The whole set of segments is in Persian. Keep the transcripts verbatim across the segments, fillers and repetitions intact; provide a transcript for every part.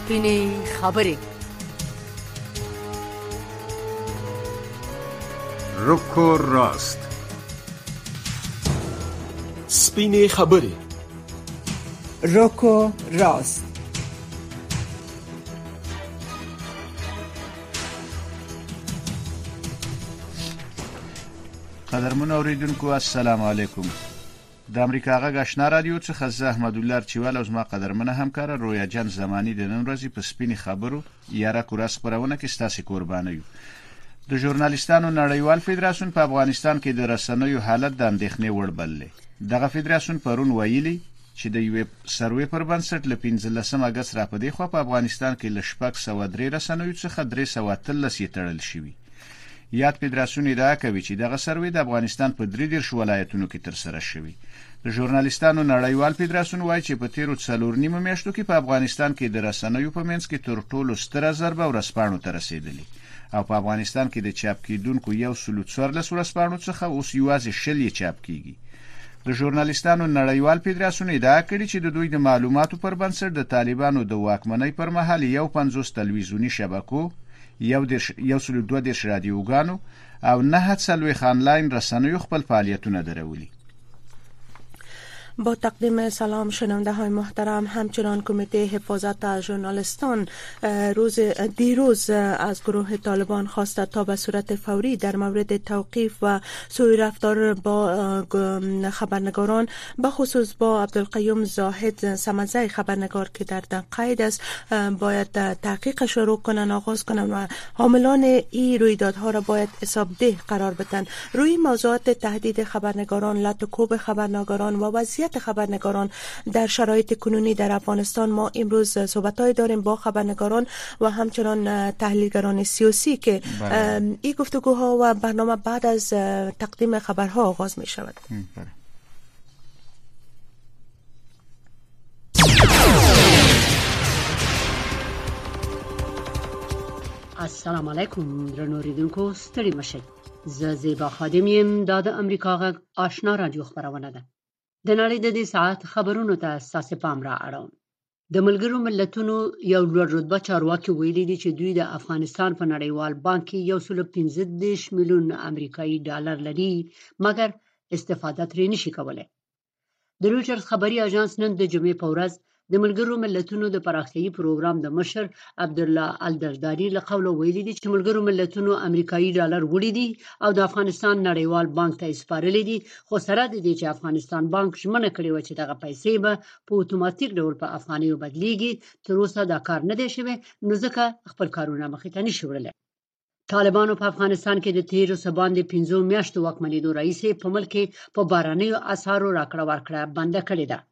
سپینې خبرې. رکو راست. سپینې خبرې. رکو راست. قدرمن اوریدونکو السلام علیکم. د امریکا غږ آشنا رادیو څخه زه احمد الله چوال او زما قدرمنه همکار رویا جان زمانی د نن ورځې په سپینې خبرو یاره کوراس خبرونه کې ستاسو قربانه یو. د ژورنالیستانو نړیوال فدراسیون په افغانستان کې د رسنیو حالت د اندېښنې وړ بللی. دغه فدراسیون پرون ویلي چې د یو سروې پر بنسټ ل پنځلسم اگست را پدې خو په افغانستان کې ل شپږ سوه درې رسنیو څخه درې سوه اتلس یې تړل شوي. یاد فدراسیون ادعا کوي چې دغه سروې د افغانستان په درې دیرش ولایتونو کې ترسره شوی. د ژورنالیستانو نړیوال فدراسیون وایي چې په تیرو څلور نیمو میاشتو کې په افغانستان کې د رسنیو په منځ کې تر ټولو ستره ضربه ورسپاڼو ته رسیدلې او په افغانستان کې د چاپ کیدونکو یو سل څوارلس ورسپاڼو څخه اوس یوازې شل یې چاپ کیږي. د ژورنالیستانو نړیوال فدراسیون ادعا کړې چې د دوی د معلوماتو پر بنسټ د طالبانو د واکمنۍ پر مهال یو پنځوس تلویزیونی شبکو، یو دیرش یو سل دوه دیرش رادیوګانو او نه څلوېښت آنلاین رسنیو خپل فعالیتونه درولي. با تقدیم سلام شنونده های محترم، همچنان کمیته حفاظت از ژورنالیستان روز دیروز از گروه طالبان خواسته تا به صورت فوری در مورد توقیف و سوء رفتار با خبرنگاران به خصوص با عبدالقیوم زاهد سمدزی خبرنگار که در قید است باید تحقیق شروع کنن، آغاز کنن و حاملان این رویدادها را باید حسابده قرار بدن. روی موضوعات تهدید خبرنگاران، لط و کوب خبرنگاران و وضعیت خبرنگاران در شرایط کنونی در افغانستان ما امروز صحبت‌های داریم با خبرنگاران و همچنان تحلیلگران سیاسی که این گفتگوها و برنامه بعد از تقدیم خبرها آغاز می شود. السلام علیکم درنو اوریدونکو، ستړي مشئ. زه زیبا خادم یم. دا د امریکا غږ آشنا رادیو خبرونه ده. د نړۍ د دې ساعت خبرونو ته ستاسو پام را اړوم. د ملګرو ملتونو یو لوړ رتبه چارواکي ویلي دي چې دوی د افغانستان په نړیوال بانک کې یو سل پنځه دېرش میلیون امریکایي ډالر لري، مګر استفاده ترې نشي کولای. د رویټرز خبري اژانس نن د جمعې په ورځ د ملګرو ملتونو د پراختیايي پروګرام د مشر عبدالله الدرداري له قوله ویلي دي چې ملګرو ملتونو امریکایي ډالر وړي دي او د افغانستان نړیوال بانک ته سپارلي دي، خو سره د دې چې افغانستان بانک ژمنه کړې و چې دغه پیسې به په اتوماتیک ډول په افغانیو بدلیږي. تر اوسه دا کار نه دی شوی، نو ځکه خپل کارونه مخې ته نشي وړلی. طالبانو په افغانستان کې د تیرو څه باندې پنځو میاشتو واکمنېدو راهیسې په ملک کې په بهرنیو اسعارو راکړه ورکړه بنده کړې ده.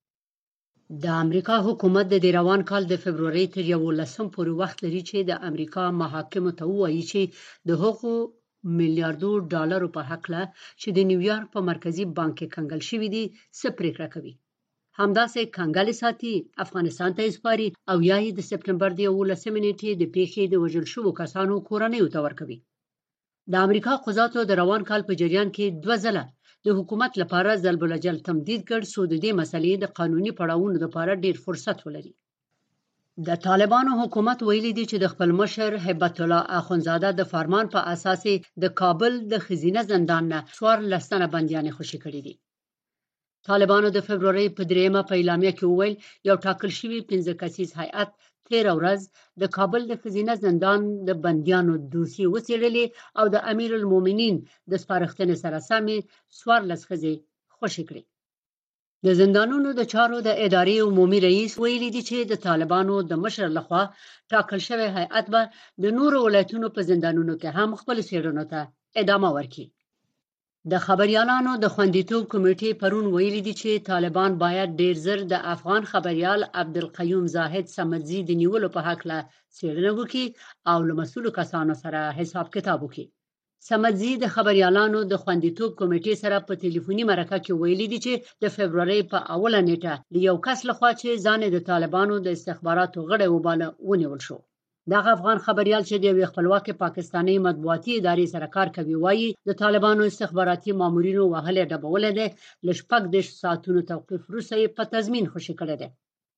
د امریکا حکومت د روان کال د فبرورۍ تر یولسم پورې وخت لري چې د امریکا محاکمو ته ووایي چې د هغو میلیاردو ډالرو په هکله چې د نیویارک په مرکزی بانک کې کنګل شوي دي څه پریکړه کوي. همداسې کنګل ساتي، افغانستان ته سپاري او یا یې د سپټمبر د یولسمې نیټې د پیښې د وژل شوو کسانو کورنیو ته ورکوي. د امریکا قضاتو د روان کال په جریان کې دوه ځله د حکومت لپاره ضرب الجل تمدید کړ څو د دې مسلې د قانوني پړاوونو لپاره ډیر فرصت ولري. د طالبانو حکومت ویلي دی چې د خپل مشر هیبت الله اخونزاده د فرمان په اساس د کابل د خزینه زندان نه څوارلس تنه بندیان خوشي کړي دي. طالبانو د فبرورۍ په دریمه په اعلامیه کې وویل یو ټاکل شوی پنځه کسیز هیئت تیر ورځ د کابل د خزینه زندان د بندیانو دوسیې وڅېړلې او د امیر المؤمنین د سپارښتنې سره سمې څوارلس ښځې خوشي کړې. د زندانونو د چارو د ادارې عمومي رئیس ویلي دي چې د طالبانو د مشر لخوا ټاکل شوی هیئت به د نورو ولایتونو په زندانونو کې هم خپل څېړنو ته ادامه ورکړي. د خبريالانو د خوندیتوب کمیټې پرون ویلي دي چې طالبان باید ډیر زر د افغان خبريال عبدالقیوم زاهد سمدزي د نیولو په حق له څېړنه وکړي او له مسؤلو کسانو سره حساب کتاب وکړي. سمدزي د خبريالانو د خوندیتوب کمیټې سره په ټلیفوني مرکه کې ویلي دي چې د فبرورۍ په اوله نیټه د یو کس لخوا چې ځان د طالبانو د استخباراتو غړی وباله ونیول شو. دغه افغان خبريال چې د یو خپلواک پاکستاني مطبوعاتي ادارې سره کار کوي وایي د طالبانو استخباراتي مامورینو وهلې ډبولې ده، لږ شپږ دېرش ساعتونو توقیف وروسته په تضمین خوشي کړی ده.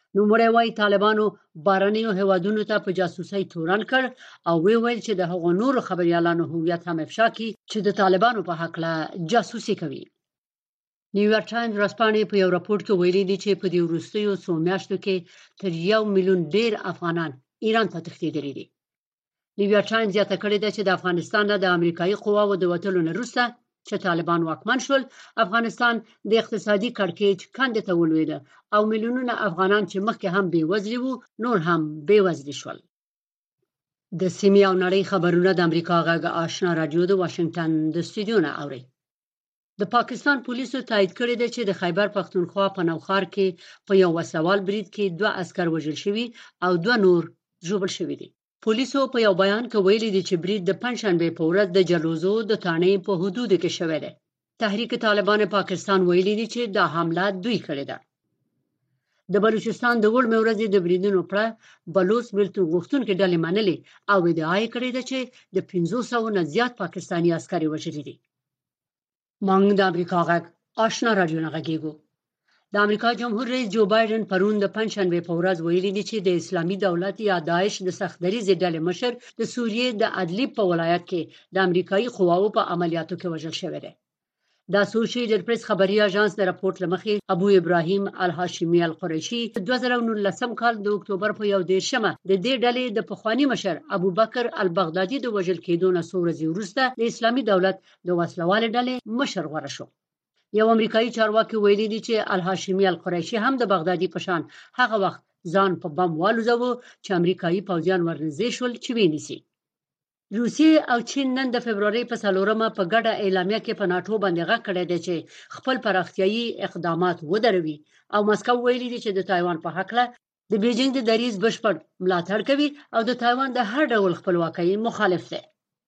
نوموړی وايي طالبانو بهرنیو هیوادونو ته په جاسوسۍ تورن کړ او وی ویل چې د هغو نورو خبريالانو هویت هم افشا کړي چې د طالبانو په حق له جاسوسي کوي. نیویارک ټایمز ورځپاڼې په یو راپور کې ویلي دي چې په دې وروستیو څو میاشتو کې تر یو میلیون ډیر افغانان ایران ته تښتېدلي دي. نیویارک ټایمز زیاته کړې ده چې د افغانستان نه د امریکایي قواو د وتلو نه وروسته چې طالبان واکمن شول، افغانستان د اقتصادي کړکېچ کندې ته ولوېده او میلیونونه افغانان چې مخکې هم بې وزلي وو نور هم بې وزلي شول. د سیمې او نړۍ خبرونه د امریکا غږ آشنا رادیو د واشنگټن د استودیو نه اوري. د پاکستان پولیسو تایید کړی دی چې د خیبر پختونخوا په نوخار کې په یو وسوال برید کې دوه عسكر وژل شوي او دوه نور ژوبل شوي دي. پولیسو په یو بیان کې ویلي دي چې برید د پنځشنبه په ورځ د جلوزو د تانې په حدودو کې شوی دی. تحریک طالبان پاکستان ویلي دي چې دا حمله دوی کړې ده. د بلوچستان د وړمې ورځې د بریدونو پر بلوچ بیلتون غوښتونکو ډلې منلې او ادعا یې کړې ده چې د پنځه سوه نه زیات پاکستاني عسکر وژلي دي. مونږ د امریکا غږ آشنا رادیو نه غږیږو. د امریکا جمهور رئیس جو بایدن پرون د پنځشنبه په ورځ ویلي دي چې د اسلامي دولت یا داعش د سختدریزې ډلې مشر د سوریې د ادلیب په ولایت کې د امریکایي قواو په عملیاتو کې وژل شوی دی. دا اسوسییټډ پریس خبري اژانس د راپورټ لمخې ابو ابراهیم الهاشمي القریشي دوه زره او نولسم کال د اکتوبر په یو دیرشمه د دې ډلې د پخوانی مشر ابو بکر البغدادي د وژل کېدو نه څو ورځې وروسته د اسلامي دولت د وسلوال ډلې مشر غوړه شو. یو امریکایي چارواکي ویلي دي چې الهاشمي القریشي هم د بغدادي پشان هغه وخت ځان په بم والوزاوه چې امریکایي پوځیان ورنږدې شول چې ویني. روسیې او چین نن د فبرवरी په څلورمه په ګډه اعلامیه کې په ناتو باندې غږ کړی دی چې خپل پراختیايي اقدامات ودروي او مسکو ویلي دي چې د تایوان په حق له د بیجینګ د دریځ بشپړ ملاتړ کوي او د تایوان د هر ډول خپلواکۍ مخالف دی.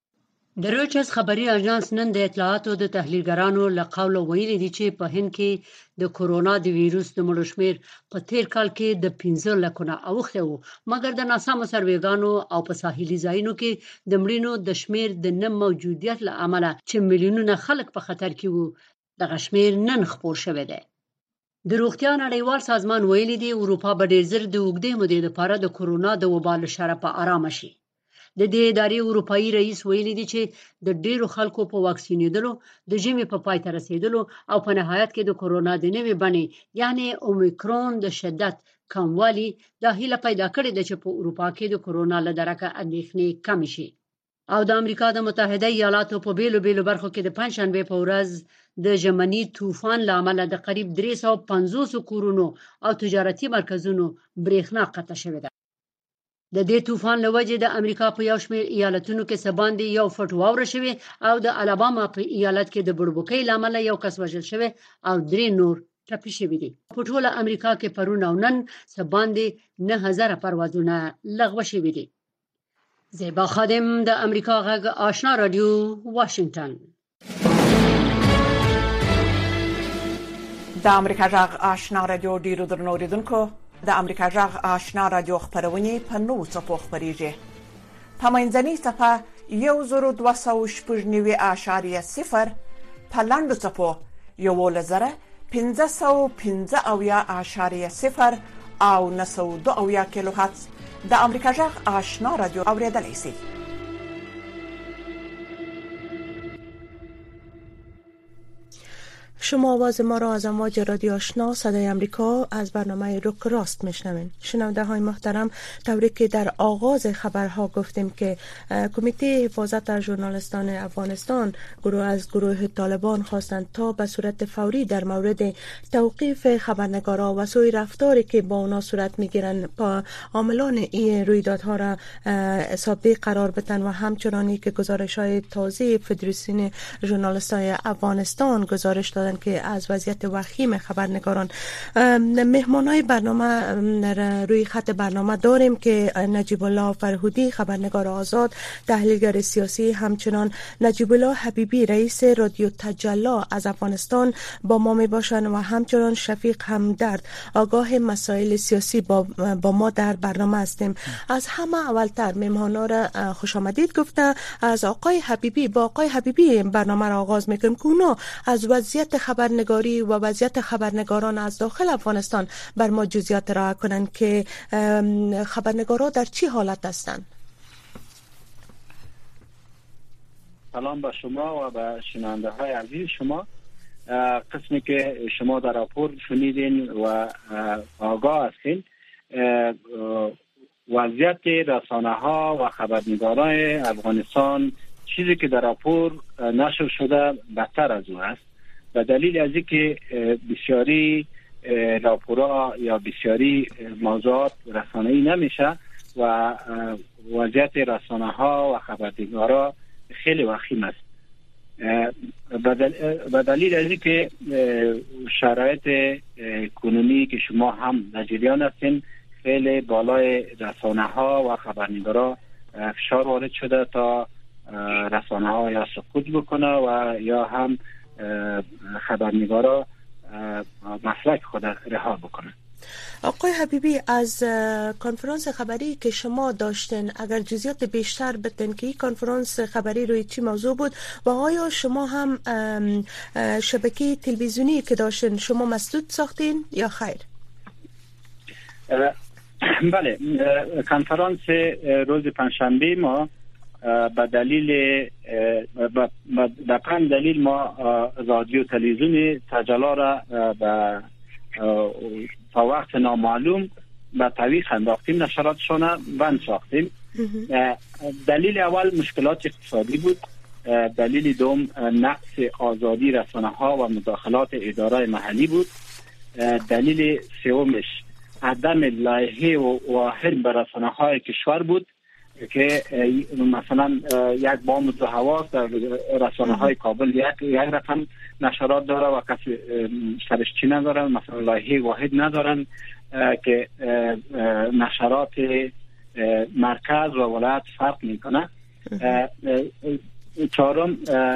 د رویټرز خبري اژانس نن د اطلاعاتو د تحلیلګرانو له قوله ویلي دي چې په هند کې د کورونا د ویروس د مړو شمېر په تیر کال کې د پنځه لکو نه اوښتی وو، مګر د ناسمو سروېګانو او په ساحلي ځایونو کې د مړینو د شمېر د نه موجودیت له امله چې میلیونونه خلک په خطر کې وو دغه شمېر نن خپور شوی دی. د روغتیا نړیوال سازمان ویلي دی اروپا به ډېر ژر د اوږدې مودې لپاره د کورونا د وبا له شره په ارامه شي. د دې ادارې اروپایي رئیس ویلي دی چې د ډیرو خلکو په واکسینېدلو د ژمي په پای ته رسیدلو او په نهایت کې د کورونا د نوې بڼې یعنی اومیکرون د شدت کموالی د هیله پیدا کړې ده چې په اروپا کې د کورونا له درکه اندېښنې کم شي. او د امریکا د متحده ایالاتو په بیلو بیلو برخو کې د پنځشنبه په ورځ د ژمني طوفان لامل د قریب درې سوه او پنځوس کورونو او تجارتي مرکزونو برېښنا قطع شوې ده. د دې طوفان له وجې د امریکا په یو شمېر ایالتونو کې څه باندې یو فټ واوره شوې او د الاباما په ایالت کې د بړبوکۍ لامل یو کس وژل شوی او درې نور ټپي شوي دي. په ټوله امریکا کې پرون او نن څه باندې نه هزاره پروازونه لغوه شوي دي. زیبا خادم د امریکا غږ آشنا رادیو واشنگټن. د امریکا غږ آشنا رادیو ډیرو درنو اوریدونکو، د امریکا غږ آشنا رادیو خبرونه په نو څپو خبريږي. په منځنۍ صفه یو زر دوه سوه شپږ نوي اعشاریه صفر، په لاندو څپو یولس زره پنځه سوه پنځه اویا اعشاریه صفر او نه سوه دوه اویا کیلو هرتز د امریکا غږ آشنا رادیو اوریدلای شئ. شما آواز ما را از امواج رادیو آشنا صدای امریکا از برنامه روک راست میشنوین. شنونده های محترم، طوری که در آغاز خبرها گفتیم که کمیته حفاظت ژورنالیستان افغانستان گروه از گروه طالبان خواستند تا به صورت فوری در مورد توقیف خبرنگارا و سوء رفتاری که با اونا صورت میگیرن با عاملان این رویدادها را سابقه قرار بدن و همچنانی که گزارش های تازه فدراسیون ژورنالیستان افغانستان گزارش دادن که از وضعیت وخیم خبرنگاران. مهمانای برنامه روی خط برنامه داریم که نجیب الله فرهودی خبرنگار آزاد، تحلیلگر سیاسی، همچنان نجیب الله حبیبی رئیس رادیو تجلی از افغانستان با ما می باشند و همچنان شفیق همدرد آگاه مسائل سیاسی با, با ما در برنامه هستیم. از همه اولتر مهمانا را خوش آمدید گفته از آقای حبیبی با آقای حبیبی برنامه را آغاز میکنیم که اونا از وضعیت خبرنگاری و وضعیت خبرنگاران از داخل افغانستان بر ما جزئیات ارائه کنند که خبرنگاران در چی حالت هستند؟ سلام به شما و به شنونده های عزیز شما. قسمی که شما در راپور شنیدین و آگاه هستین، وضعیت رسانه ها و خبرنگاران افغانستان چیزی که در راپور نشر شده بدتر از او است. به دلیل از اینکه بسیاری راپورها یا بسیاری موضوعات رسانه‌ای نمیشه و وضعیت رسانه ها و خبرنگاران خیلی وخیم است. به دلیل از اینکه شرایط کنونی که شما هم در جریان هستین، خیلی بالای رسانه ها و خبرنگارا فشار وارد شده تا رسانه ها یا سقوط بکنه و یا هم خبرنگارا مسلک خود رها بکنه. آقای حبیبی، از کنفرانس خبری که شما داشتین اگر جزئیات بیشتر بتین که این کنفرانس خبری روی چی موضوع بود و آیا شما هم شبکه تلویزیونی که داشتین شما مسدود ساختین یا خیر؟ بله، کنفرانس روز پنجشنبه ما به دلیل به پنج دلیل ما رادیو تلویزیون تجلا را به تا وقت نامعلوم به تعویق انداختیم، نشراتشان بند ساختیم. دلیل اول مشکلات اقتصادی بود، دلیل دوم نقص آزادی رسانه ها و مداخلات اداره محلی بود، دلیل سومش عدم لایحه واحد به رسانه های کشور بود که مثلا یک بام دو هوا در رسانه های کابل یک یک رقم نشرات داره و کسی سرش چی نداره، مثلا لایحه واحد ندارن که نشرات مرکز و ولایت فرق میکنه. چهارم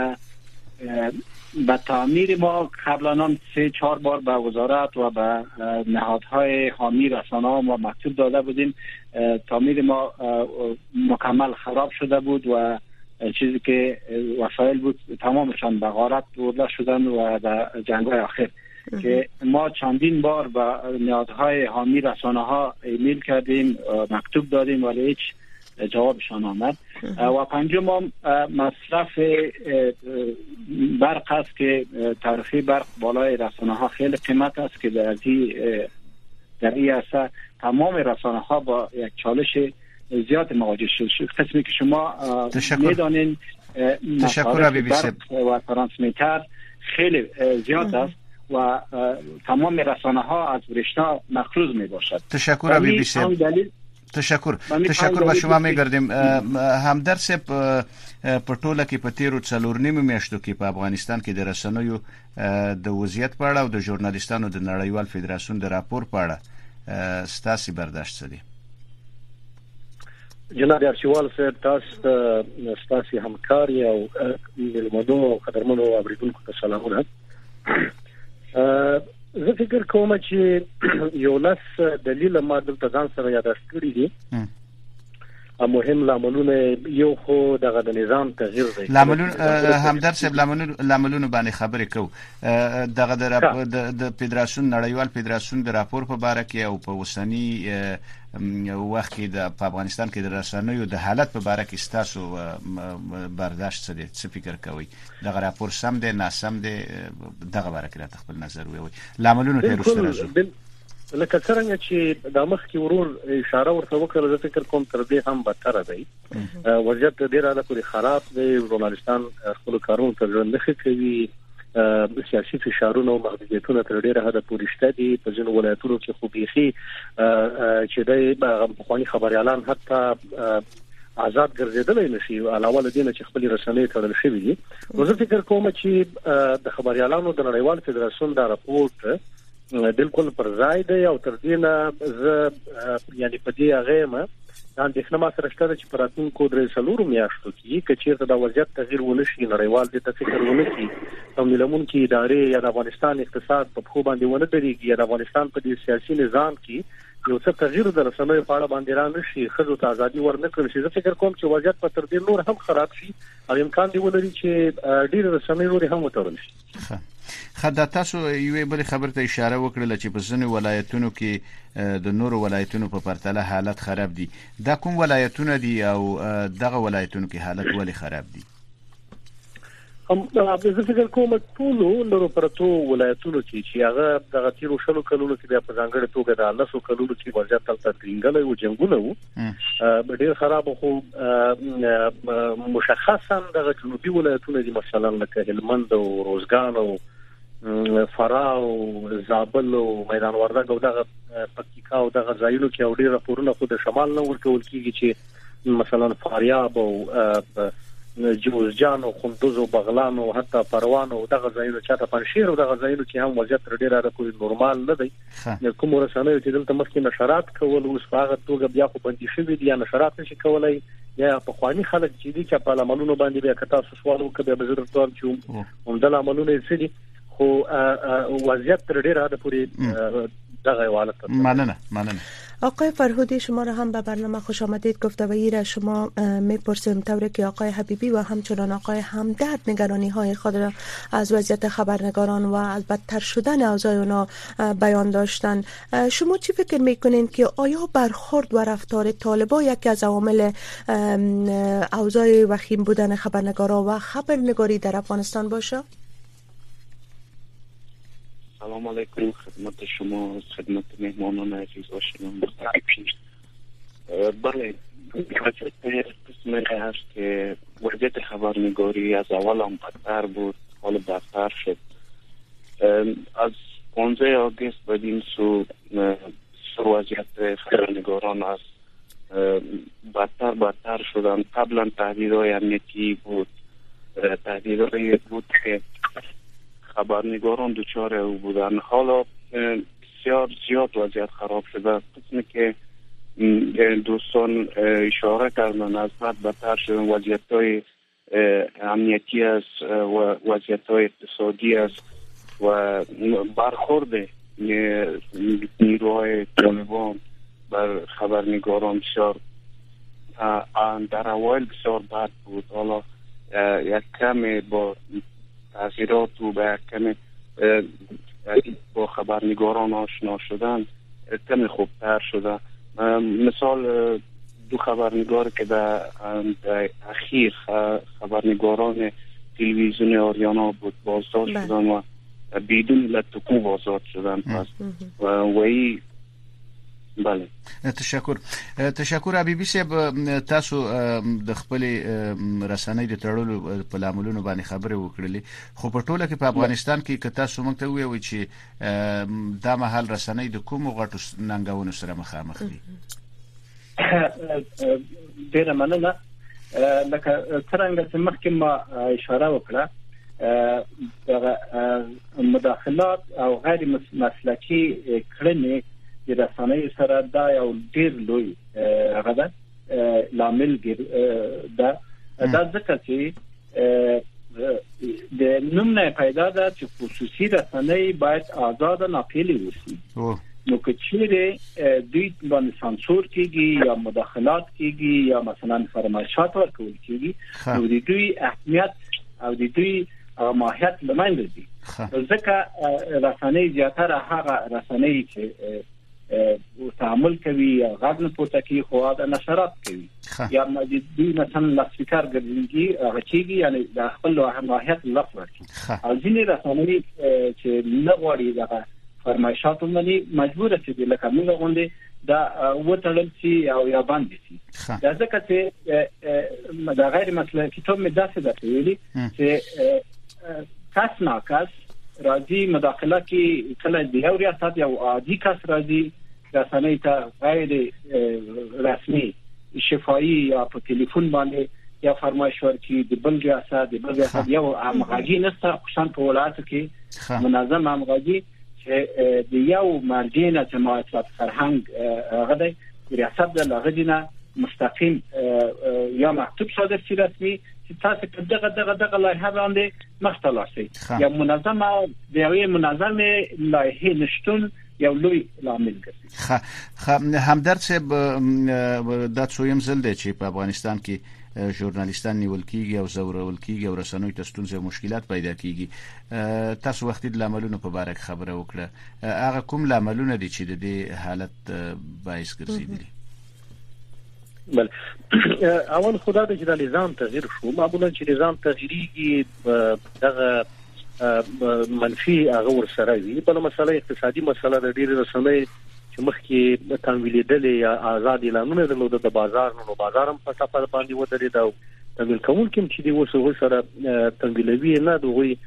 به تعمیر ما قبلا سه چهار بار به وزارت و به نهادهای حامی رسانه ها ما مکتوب داده بودیم. تعمیر ما مکمل خراب شده بود و چیزی که وسایل بود تمامشان به غارت برده شدن و در جنگ‌های آخر که ما چندین بار به نهادهای حامی رسانه ها ایمیل کردیم، مکتوب دادیم ولی هیچ جوابشان آمد. و پنجم هم مصرف برق است که تعرفه برق بالای رسانه ها خیلی قیمت است که در این در این عرصه تمام رسانه ها با یک چالش زیاد مواجه شد. قسمی که شما میدانین تشکر بی بی سی و ترانسمیتر خیلی زیاد است و تمام رسانه ها از برشنا مخروض می باشد. تشکر بی بی سی. تشکر تشکر به شما می‌ګرځم. همدرد صاحب په ټوله کې په تیرو څلور نیمو میاشتو کې په افغانستان کې د رسنیو د وضعیت په اړه او د ژورنالیستانو د نړیوال فدراسیون د راپور په اړه ستاسو برداشت څه دی؟ جناب ارشیوال صاحب، تاسو ستاسو همکاري او ملمنو او قدرمنو اوریدونکو ته سلامونه. زه فکر کوم چې یو لاس دلیل ما دلته ځان سره یاداښت کړی دي. مهم لاملونه یو خو دغه د نظام تغییر دی. لاملون همدرد صاحب لاملون لاملون باندې خبرې کو دغه د فدراسیون نړیوال فدراسیون د راپور په باره کې او په وسنی وخت کې د افغانستان کې د رسنیو د حالت په باره کې ستاسو برداشت څه دی؟ څه فکر کوئ؟ دغه راپور سم دی ناسم دی؟ دغه باره کې راته خپل نظر ووایئ. لاملونه ته وروسته راځو. لکه څنګه چې د مخ کې ورور اشاره ورته وکړه، زه فکر کوم تر دې هم بدتر دی. وضعیت ډیر اله پورې خراب دی. ژورنالیستان خپل کارونه ته ژوند نه کوي. سیاسي فشارونه او محدودیتونه تر ډیره حده پورې شته دي. په ځینو ولایتونو کې خو بيخي چې د خواني خبريالان حتی آزاد ګرځیدل نشي، علاوه له دې نه چې خپل رسنۍ تړل شوی دي. نو زه فکر کوم چې د خبريالانو د نړیوال فدراسیون دا راپورټ بالکل پر ځای دی او تر دې نه زه یعنی په دې هغه ما دا اندېښنه ما سره شته چې پراتونکو درې څلورو میاشتو کې کچېرته د وضعیت تغییر ونشي، نړیوال دې ته فکر ونکړي او ملمون کې ادارې یا د افغانستان اقتصاد په خو باندې ونه درېږي یا د افغانستان په دې سیاسي نظام کې یو څه تغییر د رسنیو په اړه باندې را نشي، خزو ته ازادي ورنکړي شي. زه فکر کوم چې وضعیت په تر دې نور هم خراب شي او امکان دی ولري چې ډېر رسنۍ نور هم وتړل شي. خدای تاسو یو بل خبر ته اشاره وکړه چې په ځینو ولایتونو کې د نورو ولایتونو په پرتله حالت خراب دي. دا کوم ولایتونه دي او دغه ولایتونو کې حالت ولې خراب دي؟ هم د فکر کوم ټول نورو پرتو ولایتونو کې چې هغه د غتیرو شلو کلونو کې په ځانګړي توګه د لسو کلونو کې وضعیت تل تدرینګل او جنگونه وو ډېر خراب خو مشخصا د جنوبي ولایتونو دي مثلا لکه هلمند او روزګان او فراه او زابل او میدان وردګ او دغه پکتیکا او دغه ځایونو کې اوري راپورونه خو د شمال نه ورکول کیږي چې مثلا فاریاب او جوزجان او قندوز او بغلان او حتی پروان او دغه ځایونو چې ته پنځیر او دغه ځایونو کې هم وضعیت ډېر راکوي نورمال نه دی. کوم رسنۍ چې دلته مخکې نشرات کول اوس هغه توګه بیا خو بندي شوی دي یا نشرات نشي کولای یا په خواني خلک چې دي چې په عملونو باندې بیا کتا سوال وکړي به زر ټول چې هم د عملونو یې سړي خو وضعیت ډېر راده پوری دغه حالت. مننه مننه. آقای فرهودی شما را هم به برنامه خوش آمدید. گفتگویی را شما میپرسیم طوری که آقای حبیبی و همچنان آقای همدرد نگرانی های خود را از وضعیت خبرنگاران و از بدتر شدن اوضاع اونا بیان داشتن. شما چی فکر میکنین که آیا برخورد و رفتار طالبان یکی از عوامل اوضاع وخیم بودن خبرنگاران و خبرنگاری در افغانستان باشه؟ سلام علیکم خدمت شما، خدمت مهمانان عزیز و شنوندگان. بله، وضعیت قسمی هست که وضعیت خبرنگاری از اول هم بدتر بود، حال بدتر شد. از پانزده آگوست بدین سو سر وضعیت خبرنگاران از بدتر بدتر شدن. قبلا تهدیدهای امنیتی بود، تهدیدهای بود که خبرنگاران دچار او بودن. حالا بسیار زیاد وضعیت خراب شده. قسمی که دوستان اشاره کردن از بد بدتر شدن، وضعیت‌های امنیتی است و وضعیت‌های اقتصادی است و برخورد نیروهای طالبان بر خبرنگاران بسیار در اوایل بسیار بد بود. حالا یک کمی با تاثیرات و به کمی با خبرنگاران آشنا شدن کمی خوبتر شده. مثال دو خبرنگار که در اخیر خبرنگاران تلویزیون آریانا بود بازداشت شدن و بدون لطفو آزاد شدن. پس و وی بله تشکر تشکر حبیبی صاحب، تاسو د خپل رسنۍ د تړلو په لاملونو باندې خبرې وکړلې، خو په ټوله کې په افغانستان کې که تاسو موږ ته ووایئ چې دا مهال رسنۍ د کومو غټو ننګونو سره مخامخ دي؟ ډېره مننه. لکه څرنګه چې مخکې ما اشاره وکړه، مداخلات او غیر مسلکي کړنې د رسنۍ سره دا یو ډېر لوی هغه ده لامل ده. دا ځکه چې د نوم نه پیدا ده چې خصوصي رسنۍ باید آزاد ناپیلي اوسي. نو که چیرې دوی باندې سانسور کیږي یا مداخلات کیږي یا مثلا فرمایشات ورکول کیږي، نو د دوی اهمیت او د دوی ماهیت له منځه ځي. ځکه رسنۍ زیاتره هغه رسنۍ چې تعامل کوي یا غږ نه پورته کوي خو دا نشرات کوي یا دوی مثلا لاسپیکر ګرځي هغه چیږي، یعنی د خپل ماهیت لفظ ورکړي. او ځینې رسنۍ چې نه غواړي دغه فرمایشات باندې مجبور دي لکه موږ غونډه دا وټړل شي او یا باندې شي. دا ځکه چې دا غیر مسلکي ټوم داسې ده ویلي چې کس نه کس راځي مداخله کې کله د یو ریاست یو عادي کس راځي رسنۍ ته غیر رسمي شفاهي یا په ټلیفون باندې یا فرمایش ورکړي د بل ریاست د بل ریاست یو همغږي نشته. خوشان په ولایت کې منظم همغږي چې د یو مرجع نه جماعت فرهنګ غدي ریاست د لغدینه مستقیم یا مکتوب صادر شي رسمي چې تاسو دغه دغه دغه لایحه باندې مختلف شي یا منظمه د یوې منظمه لایحه نشټون یو لوی لامل ګرځي. خ همدرد صاحب دا څویم زل دی چې په افغانستان کې ژورنالیستان نیول کیږي او زورول کیږي او رسنوي ته ستونزې او مشکلات پیدا کیږي. تاسو وختي د لاملونو په اړه خبره وکړه، هغه کوم لاملونه دي چې د دې حالت باعث ګرځېدلي؟ بل اول خدای د نظام تغییر شو، معمولا چې نظام تغییریږي دغه منفي هغه ورسره وي. بل مسله اقتصادي مسله د ډېر رسنۍ چې مخکې تمویلېدلې یا آزاد اعلانونه درلوده د بازار نو بازار هم په صفه باندې ودرېد او تمویل کوونکي چې دی وسو سره تمویلوي نه دوی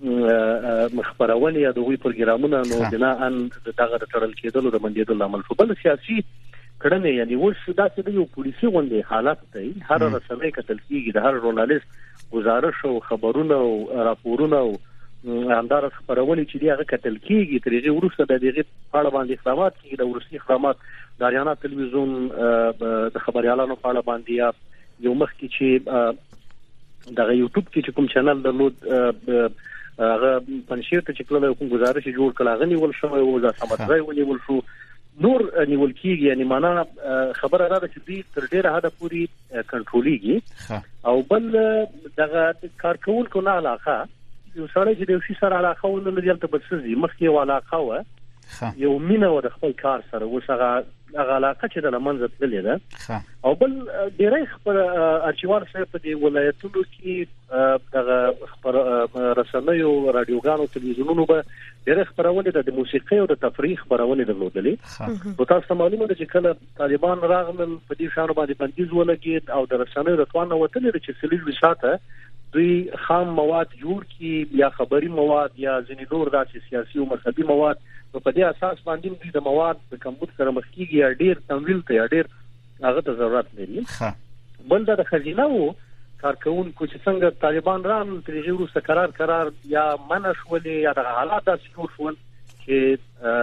مخبرونه یا دوی پروګرامونه نو بنا ان دغه تړل کېدل د منډېدل عمل شو. بل سیاسي کړنې یعنی ورس داسې د یو پولیسي غونډې حالت دی، هر رسنۍ کتل کېږي، د هر ژورنالیست گزارش او خبرونه او راپورونه او همدار خبرونه چې دی هغه کتل کېږي. ترې وروسته د دې په اړه باندې اقدامات کېږي، د ورسي اقدامات د اریانا تلویزیون د خبريالانو په اړه باندې یا یو مخ کې چې د یوټیوب کې کوم چینل درلود هغه پنځیر ته چې کله کوم گزارش جوړ کړه غني ول شو او د سمدرای ونیول شو نور نیول کیږي. یعنی معنا خبره را ده چې دې تر ډیره حد پوري کنټرولېږي او بل دغه کارکونکو نه علاقه یو سره چې د شي سره علاقه ولر دلته بسزي مخکې علاقه و یو مینه و د خپل کار سره وسغه هغه علاقه چې د لمنځه تللې ده او بل ډیره خبر ارچیوال سره په دې ولایتونو کې دغه خبر رسنۍ او رادیوګانو تلویزیونونو به ډیره خبرونه د موسیقي او د تفریح خبرونه درلودلې. نو تاسو معلومه ده چې کله طالبان راغلل په دې شانو باندې بندیز ولګید او د رسنۍ راتوانه وتلې چې سلیج وساته دوی خام مواد جوړ کی یا خبري مواد یا ځینې نور داسې سیاسي او مذهبي مواد نو په دې اساس باندې دوی د مواد د کمبود سره مخ کیږي یا ډیر تمویل ته یا ډیر هغه ته ضرورت لري. بل د خزینه وو کارکونکو چې څنګه طالبان ران ترې وروسته قرار قرار یا منشولې یا د حالات داسې شول چې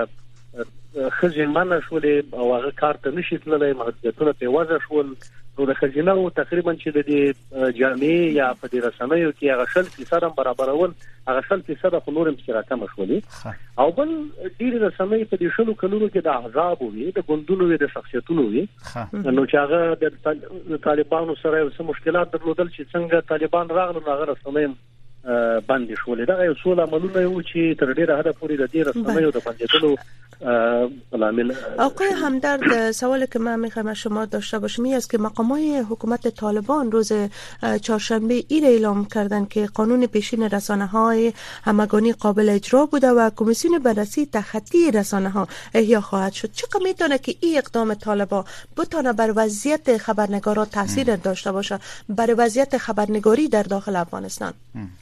خزین منشولې او هغه کار ته نشي تللی، محدودیتونه په وضع شول. نو د خزینه او تقریبا چې د جامعې یا په دې رسنیو کې هغه شل فیصد برابرول هغه شل فیصد خو نور هم سره کم شولې. او بل ډیر رسنۍ په دې شلو کلونو کې د احزاب وي د ګوندونو وي د شخصیتونو وي نو چې هغه د طالبانو سره یو څه مشکلات درلودل چې څنګه طالبان راغلل هغه رسنۍ باندې شولې. دا یو څول عملونه یو چې تر ډیره حد پورې د دې رسنیو د بندیدلو عامل. آقای همدرد، سوالی که من میخوام شما داشته باشم این است که مقامات حکومت طالبان روز چهارشنبه این اعلام کردن که قانون پیشین رسانه‌های همگانی قابل اجرا بوده و کمیسیون بررسی تخطی رسانه‌ها احیا خواهد شد. چقدر میتونه که این اقدام طالبان بتونه بر وضعیت خبرنگاران تاثیر داشته باشه، بر وضعیت خبرنگاری در داخل افغانستان؟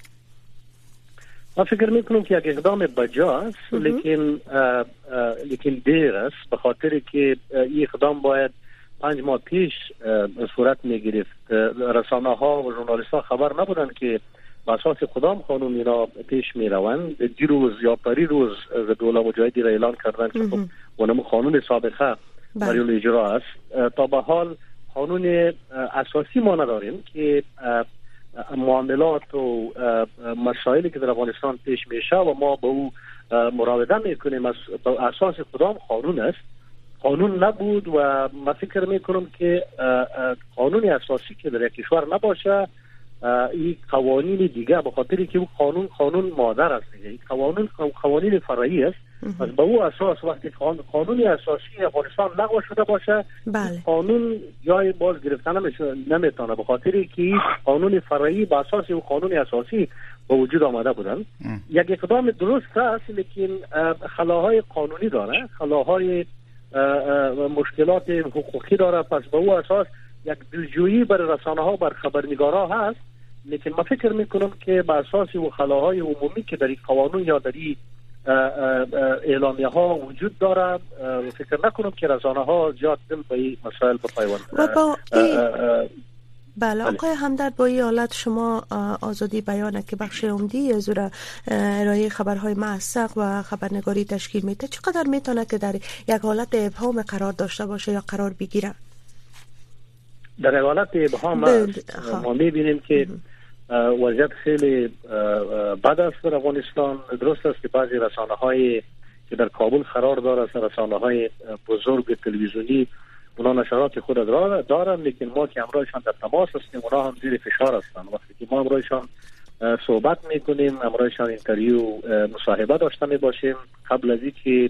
من فکر میکنم که یک اقدام بجاست لیکن لیکن دیر است به خاطر که این اقدام باید پنج ماه پیش صورت میگرفت. رسانه ها و ژورنالیست ها خبر نبودن که به اساس کدام قانون اینا پیش میروند. دیروز یا پریروز دوله مجاهدی را اعلان کردن که خب اونم قانون سابقه برای اجرا است. تا به حال قانون اساسی ما نداریم که معاملات و مسائلی که در افغانستان پیش میشه و ما با او مراوده میکنیم از اساس کدام قانون است. قانون نبود و من فکر میکنم که قانون اساسی که در یک کشور نباشه این قوانین دیگه به خاطری که او قانون قانون مادر است دیگه، قوانین قوانین فرعی است. از به او اساس وقتی قانون اساسی افغانستان لغو شده باشه بله. قانون جای باز گرفتن نمیتونه به خاطری که قانون فرعی به اساس او قانون اساسی به وجود آمده بودن. یک اقدام درست است لیکن خلاهای قانونی داره، خلاهای مشکلات حقوقی داره. پس به او اساس یک دلجویی بر رسانه ها بر خبرنگارا هست، لیکن من فکر میکنم که به اساس او خلاهای عمومی که در این قانون یا در این اعلامیه ها وجود داره فکر نکنم که رسانه ها زیاد دل به این مسائل بپیوند. بله آقای همدرد، با این حالت شما آزادی بیانه که بخش عمدی از ارائه خبرهای موثق و خبرنگاری تشکیل میده، چقدر میتونه که در یک حالت ابهام قرار داشته باشه یا قرار بگیره؟ در حالت ابهام ما میبینیم که وضعیت خیلی بد است در افغانستان. درست است که بعضی رسانه‌های که در کابل قرار داره، رسانه‌های بزرگ تلویزیونی اونا نشرات خود دارن، لیکن ما که همراهشان در تماس هستیم اونا هم زیر فشار هستن. وقتی که ما همراهشان صحبت میکنیم، همراهشان اینترویو مصاحبه داشته میباشیم، قبل از اینکه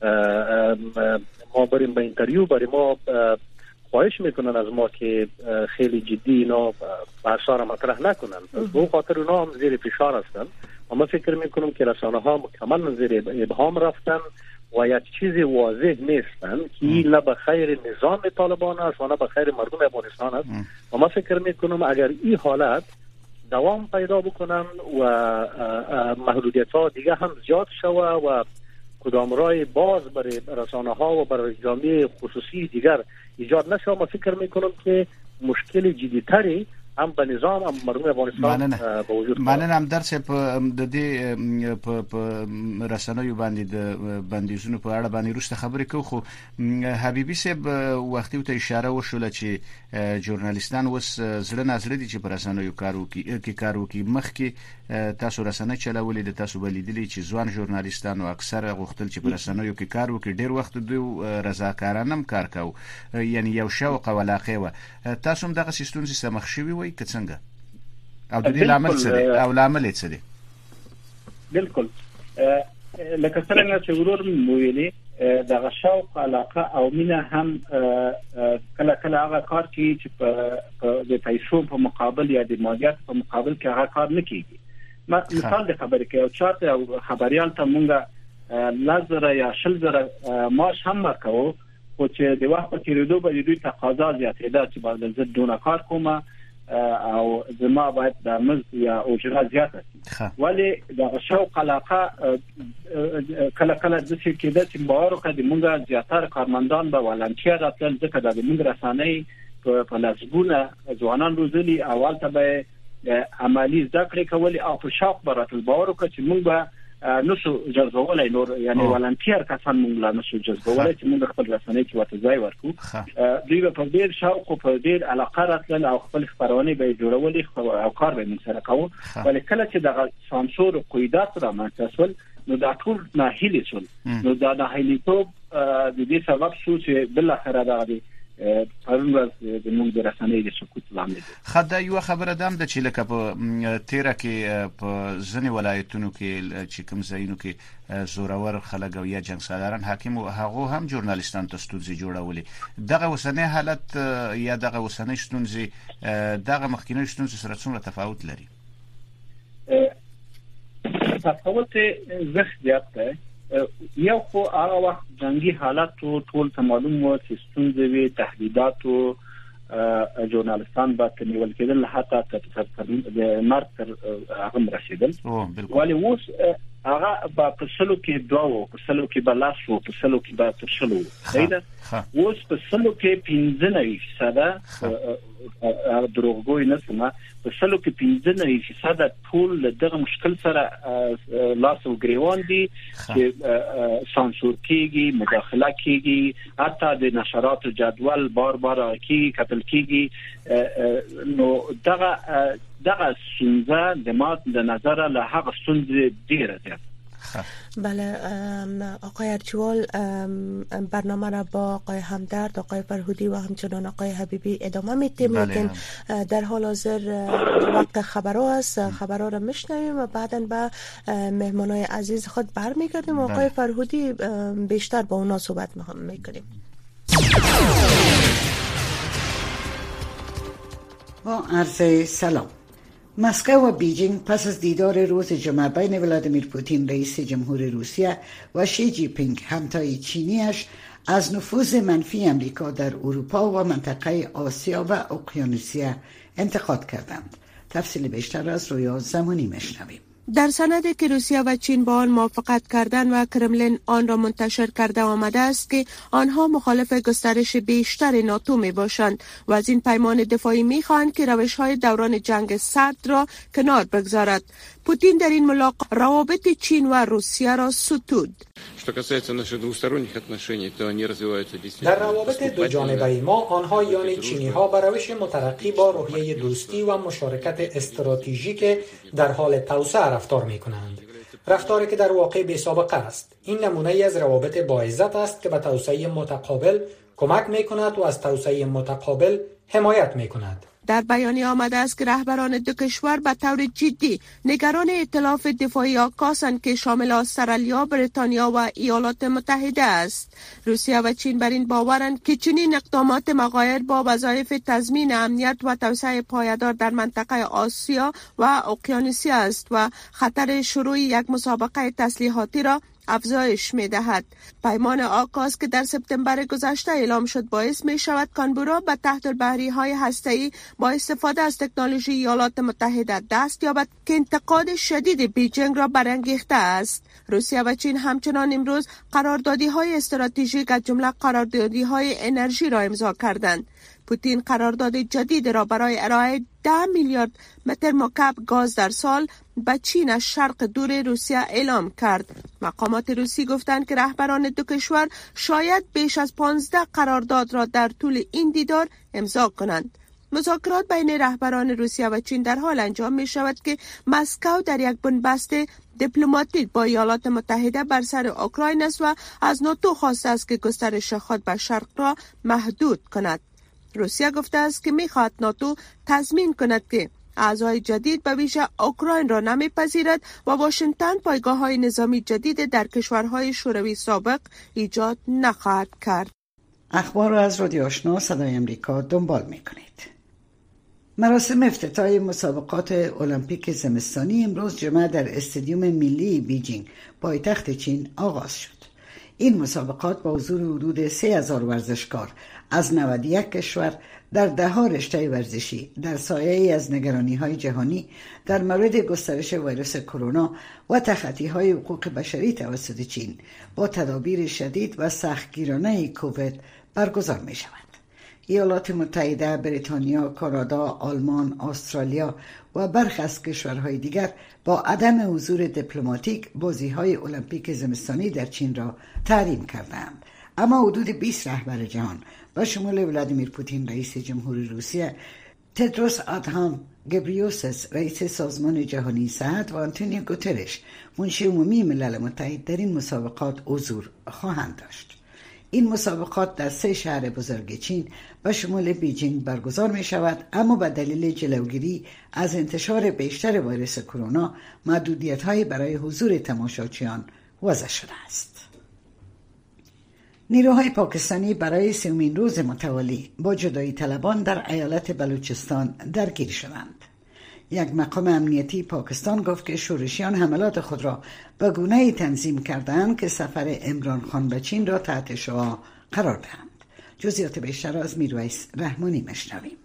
ما بریم به اینترویو برای ما خواهش میکنن از ما که خیلی جدی اینا بحثا را مطرح نکنن. از به خاطر اونا هم زیر فشار هستن و ما فکر میکنم که رسانه ها مکمل زیر ابهام رفتن و یک چیز واضح نیستن که این نه به خیر نظام طالبان است و نه به خیر مردم افغانستان است. و ما فکر میکنم اگر این حالت دوام پیدا بکنن و محدودیت ها دیگه هم زیاد شوه و کدام رای باز برای رسانه ها و برای جامعه خصوصی دیگر ایجاد نشه، ما فکر میکنم که مشکل جدیتری هم به نظام هم مردم افغانستان به وجود خواهد. مننه. هم درس په د دې په رسنیو باندې د بندیزونو په اړه باندې روسته خبرې کوو، خو حبیبي صاحب وختي ته اشاره وشوله چې ژورنالیستان اوس زړه نازړه دي چې په رسنیو کار وکړي کې کار وکړي. مخکې تاسو رسنۍ چلولې د تاسو بلیدلې چې ځوان ژورنالیستان او اکثر غوښتل چې په رسنیو کې کار وکړي، ډیر وخت دوی رضاکارانه کار کاوه، یعنی یو شوق او علاقه و. تاسو هم دغه سیستونزي سمخ شوي وي که څنګه او د دې لامل څه دی او لامل څه دی؟ بالکل لکه څنګه چې ورور مو ویلي دغه شوق علاقه او مینه هم کله کله هغه کار کوي چې په د پیسو په مقابل یا د مالیات په مقابل کې هغه کار نه کیږي. مثال د خبرې کې او چاته او خبريال ته مونږه لزر یا شلزر ماش هم ورکو، خو چې د وخت په تیریدو به دوی تقاضا زیاتېده چې باید زه دونه کار کوم او زما باید د مزد یا اجره زیاته شي. ولی د شوق علاقه کله کله د څه کېده چې باور وکړي موږ زیاتره کارمندان به ولنټیر راتل، ځکه د موږ رسانۍ په لاسبونه ځوانان روزلي، اول ته به عملی زده کړې کولې او په شوق به راتل. باور وکړي چې موږ به نشو جذبولای نور، یعنی ولنټیر کسان موږ لا نشو جذبولای چې موږ خپل رسنۍ کې ورته ځای ورکو. دوی په ډیر شوق او په ډیر علاقه راتل او خپل خبرونه به جوړولې او کار به موږ سره کوو. ولی کله چې د سانسور او قیودات را منځول نو دا ټول ناهیلي شول. نو دا ناهیلیتوب د دې سبب شو چې بل اخر دا پرون ورځ د موږ د رسنۍ د سقوط لامل دی. خدای یو خبره دام د چې لکه په تیره کې په ځینې ولایتونو کې چې کوم ځایونو کې زورور خلک او یا جنګسالاران حاکم او هغه هم ژورنالیستان ته ستونزې جوړولې. دغه اوسنۍ حالت یا دغه اوسنۍ ستونزې دغه مخکینی ستونزې سره څومره تفاوت لري؟ تفاوت زیات دی. یو خو هغه وخت جنگي حالت ټول ته معلوم و چې ستونزې وي، تهدیدات او ژورنالیستان به نیول کېدل، حتی د مرګ تر هغه رسیدل. ولی اوس هغه په سلو کې دوه او په سلو کې بلاس او په سلو کې به تر شلو دیده. اوس په سلو کې پنځه نوي فیصده دروغګوی نه سمه په سلو کې پنځه نوي فیصده ټول دغه مشکل سره لاس او ګریوان دي چې سانسور کیږي، مداخله کیږي، حتی د نشراتو جدول بار بار کی کتل کیږي. نو دغه دغه ستونزه د ما د نظر له هغه ستونزې ډیره ده. بله آقای ارچوال، برنامه را با آقای همدرد، آقای فرهودی و همچنان آقای حبیبی ادامه میدیم، لیکن در حال حاضر وقت خبرها است. خبرها را میشنویم و بعداً به مهمانای عزیز خود برمیگردیم. آقای فرهودی بیشتر با اونا صحبت میکنیم. با عرض سلام. مسکو و بیجینگ پس از دیدار روز جمعه بین ولادیمیر پوتین رئیس جمهور روسیه و شی جی پینگ همتای چینیش از نفوذ منفی امریکا در اروپا و منطقه آسیا و اقیانوسیه انتقاد کردند. تفصیل بیشتر از رویا زمانی میشنویم. در سندی که روسیه و چین با آن موافقت کردند و کرملین آن را منتشر کرده آمده است که آنها مخالف گسترش بیشتر ناتو می باشند و از این پیمان دفاعی می خواهند که روش‌های دوران جنگ سرد را کنار بگذارد. پوتین در این ملاقات روابط چین و روسیه را ستود. در روابط دو جانبه ما آنها یعنی چینی ها به روش مترقی با روحیه دوستی و مشارکت استراتژیک در حال توسعه رفتار می کنند. رفتاری که در واقع بی سابقه است. این نمونه ای از روابط با عزت است که به توسعه متقابل کمک می‌کند و از توسعه متقابل حمایت می‌کند. در بیانیه آمده است که رهبران دو کشور به طور جدی نگران ائتلاف دفاعی آکاسند که شامل استرالیا، بریتانیا و ایالات متحده است. روسیه و چین بر این باورند که چنین اقدامات مغایر با وظایف تضمین امنیت و توسعه پایدار در منطقه آسیا و اقیانوسیه است و خطر شروع یک مسابقه تسلیحاتی را افزایش می دهد. پیمان آکاس که در سپتامبر گذشته اعلام شد باعث می شود کانبرا به تحت البحری های هسته‌ای با استفاده از تکنولوژی ایالات متحده دست یابد که انتقاد شدید بیجینگ را برانگیخته است. روسیه و چین همچنان امروز قراردادی های استراتژیک از جمله قراردادی های انرژی را امضا کردند. پوتین قرارداد جدید را برای ارائه ده میلیارد متر مکعب گاز در سال به چین از شرق دور روسیه اعلام کرد. مقامات روسی گفتند که رهبران دو کشور شاید بیش از پانزده قرارداد را در طول این دیدار امضا کنند. مذاکرات بین رهبران روسیه و چین در حال انجام می شود که مسکو در یک بنبست دیپلماتیک با ایالات متحده بر سر اوکراین است و از ناتو خواسته است که گسترش خود به شرق را محدود کند. روسیه گفته است که می‌خواهد ناتو تضمین کند که اعضای جدید به ویژه اوکراین را نمی‌پذیرد و واشنگتن پایگاه‌های نظامی جدید در کشورهای شوروی سابق ایجاد نخواهد کرد. اخبار را از رادیو آشنا صدای امریکا دنبال می‌کنید. مراسم افتتاح مسابقات المپیک زمستانی امروز جمعه در استادیوم ملی بیجینگ پایتخت چین آغاز شد. این مسابقات با حضور حدود سه هزار ورزشکار از نود و یک کشور در ده ها رشته ورزشی در سایه از نگرانی‌های جهانی در مورد گسترش ویروس کرونا و تخطی‌های حقوق بشری توسط چین با تدابیر شدید و سختگیرانه کووید برگزار می‌شود. ایالات متحده، بریتانیا، کانادا، آلمان، استرالیا و برخی از کشورهای دیگر با عدم حضور دیپلماتیک بازی‌های المپیک زمستانی در چین را تحریم کردند. اما حدود بیست رهبر جهان با شمول ولادیمیر پوتین رئیس جمهوری روسیه، تدروس آدهانوم گبریوسس رئیس سازمان جهانی صحت و آنتونیو گوترش منشی عمومی ملل متحد در این مسابقات حضور خواهند داشت. این مسابقات در سه شهر بزرگ چین با شمول بیجینگ برگزار می شود، اما به دلیل جلوگیری از انتشار بیشتر ویروس کرونا محدودیت‌های برای حضور تماشاچیان وضع شده است. نیروهای پاکستانی برای سومین روز متوالی با جدایی طلبان در ایالت بلوچستان درگیر شدند. یک مقام امنیتی پاکستان گفت که شورشیان حملات خود را به گونه‌ای تنظیم کردند که سفر عمران خان به چین را تحت شعاع قرار دهند. جزئیات بیشتر از میرویس رحمانی مشنویم.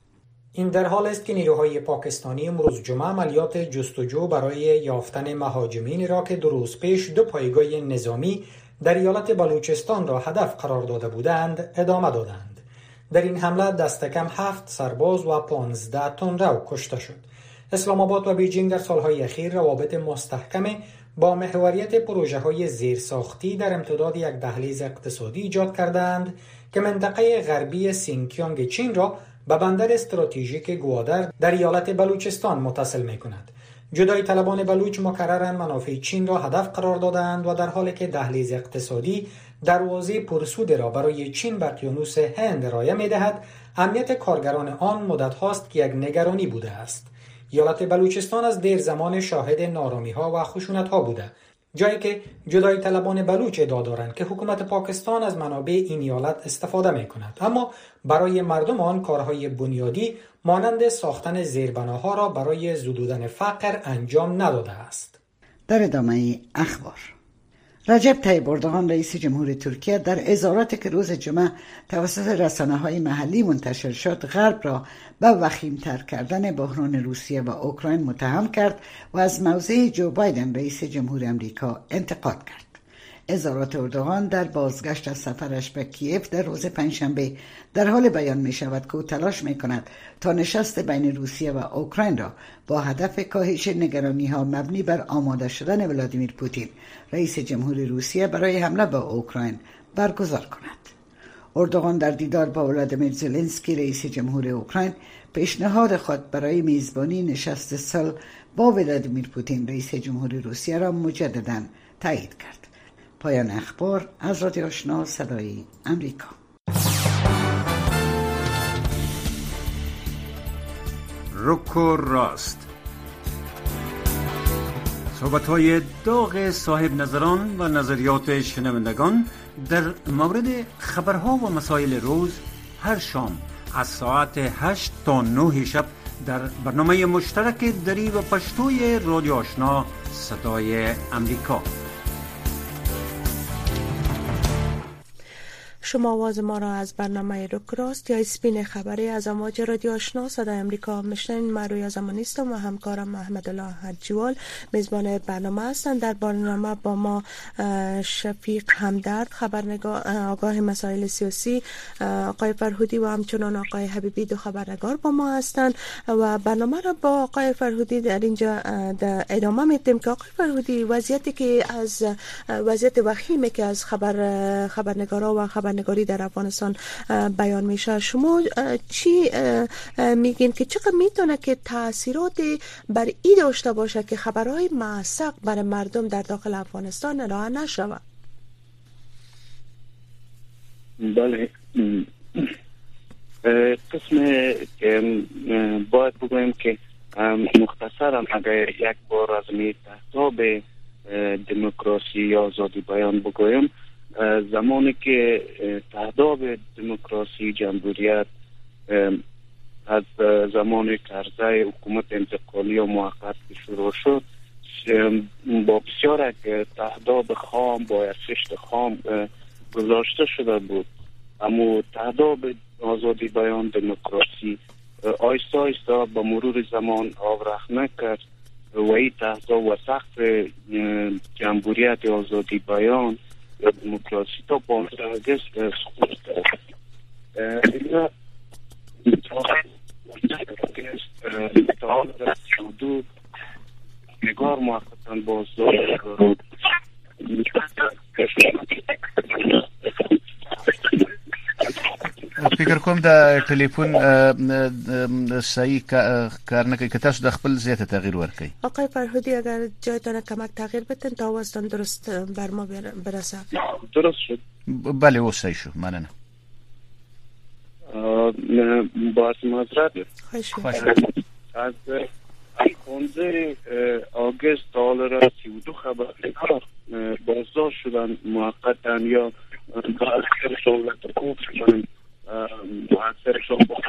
این در حال است که نیروهای پاکستانی امروز جمعه عملیات جستجو برای یافتن مهاجمین را که دو روز پیش دو پایگاه نظامی در ایالت بلوچستان را هدف قرار داده بودند ادامه دادند. در این حمله دست کم هفت سرباز و پانزده تندرو کشته شد. اسلام آباد و بیجینگ در سالهای اخیر روابط مستحکم با محوریت پروژه های زیرساختی در امتداد یک دهلیز اقتصادی ایجاد کردند که منطقه غربی سینکیانگ چین را به بندر استراتژیک گوادر در ایالت بلوچستان متصل می کند. جدایی طلبان بلوچ مکرراً منافع چین را هدف قرار دادند و در حالی که دهلیز اقتصادی دروازه پرسود را برای چین بر اقیانوس هند ارائه می‌دهد، امنیت کارگران آن مدت هاست که یک نگرانی بوده است. ایالت بلوچستان از دیر زمان شاهد نارامی‌ها و خشونت‌ها بوده، جایی که جدایی طلبان بلوچ ادعا دارند که حکومت پاکستان از منابع این ایالت استفاده می‌کند، اما برای مردم آن کارهای بنیادی مانند ساختن زیربناها را برای زدودن فقر انجام نداده است. در ادامه اخبار، رجب طیب اردوغان رئیس جمهور ترکیه در اظهاراتی که روز جمعه توسط رسانه‌های محلی منتشر شد غرب را به وخیم‌تر کردن بحران روسیه و اوکراین متهم کرد و از موضع جو بایدن رئیس جمهور امریکا انتقاد کرد. اظهارات اردوغان در بازگشت از سفرش به کیف در روز پنجشنبه در حال بیان می شود که او تلاش می کند تا نشست بین روسیه و اوکراین را با هدف کاهش نگرانی‌ها مبنی بر آماده شدن ولادیمیر پوتین رئیس جمهور روسیه برای حمله به اوکراین برگزار کند. اردوغان در دیدار با ولادیمیر زلنسکی رئیس جمهور اوکراین پیشنهاد خود برای میزبانی نشست صلح با ولادیمیر پوتین رئیس جمهوری روسیه را مجددا تایید کرد. پایان اخبار از رادیو آشنا صدای امریکا. رک و راست، صحبت‌های داغ صاحب نظران و نظریات شنوندگان در مورد خبرها و مسائل روز هر شام از ساعت هشت تا نه شب در برنامه مشترک دری و پشتوی رادیو آشنا صدای امریکا. شما آواز ما را از برنامه رک راست یا اسپین خبری از امواج رادیو آشنا صدای امریکا میشنوید. من رویا زمانی هستم و همکارم محمد الله حجیوال میزبان برنامه هستند. در برنامه با ما شفیق همدرد خبرنگار آگاه مسائل سیاسی، آقای فرهودی و همچنان آقای حبیبی دو خبرنگار با ما هستند و برنامه را با آقای فرهودی در اینجا در ادامه میدیم که آقای فرهودی وضعیتی که از وضعیت وخیمی که از خبر خبرنگارا و خبر نگاری در افغانستان بیان میشه، شما چی میگین که چقدر میتونه که تاثیرات بر این داشته باشه که خبرهای موثق برای مردم در داخل افغانستان ارائه نشود؟ بله، قسم که باید بگویم که مختصرا اگر یک بار از می تحتاب دموکراسی یا آزادی بیان بگویم، زمانی که تهداب دموکراسی جمهوریت از زمان کرزی حکومت انتقالی و موقت شروع شد، با بسیار تهداب خام با ارزش خام گذاشته شده بود، اما تهداب آزادی بیان دموکراسی آیسته آیسته با مرور زمان آورخ نکرد و این تهداب و سقف جمهوریت آزادی بیان یا دموکراسی تا پانزده آگوست سقوط کرد. اینا تا حال در حدود نگار موقتا بازداشت شد. فکر کوم د ټلیفون صحیح کار نه کوي که تاسو د خپل زیاته تغییر ورکړئ. آقای فرهودی اگر جایتان کمک تغییر بدین تا آوازتان درست بر ما برسه. درست شد. بله اوس صحیح شو. مننه. با معذرت خوش از پانزده آگوست تا حال را سی و دو خبرنگار بازداشت شدن موقتا یا با اثر سهولت کوب شدن، با اثر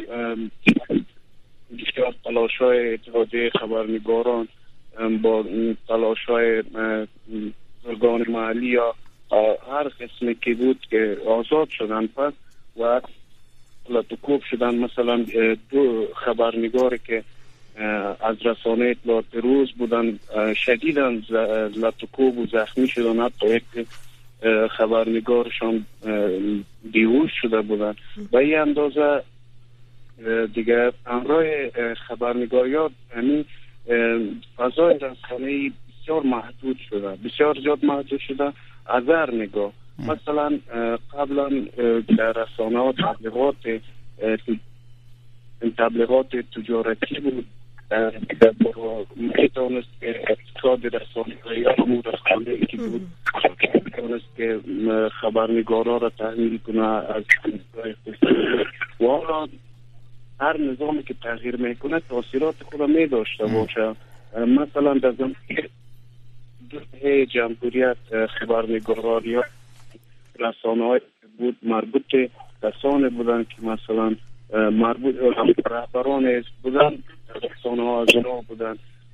بسیار تلاش‌های اتحادیه خبرنگاران با تلاش‌های ارگان محلی یا هر قسمی که بود که آزاد شدن پس و لطکوب شدن. مثلا دو خبرنگاری که از رسانه اطلاعات روز بودن شدیداً لطکوب و زخمی شدن، حتی یک خبرنگارشان بیهوش شده بودن. و این اندازه دیگه همراه خبرنگاریات همین فضای رسانه‌ای بسیار محدود شده، بسیار زیاد محدود شده از هر نگاه. مثلا قبلا در رسانه ها تبلیغات تبلیغات تجارتی بود، میتونست که اقتصاد رسانه‌ای ها رو رسانه‌ای که بود میتونست که خبرنگارا را تحمیل کنه از و حالا هر نظامی که تغییر میکنه تاثیرات خود می داشته باشه. مثلا در زمان دوره جمهوریت خبرنگاران یا رسانه های بود مربوط کسانی بودن که مثلا مربوط رهبران بودن، رسانه ها از اونها بودن.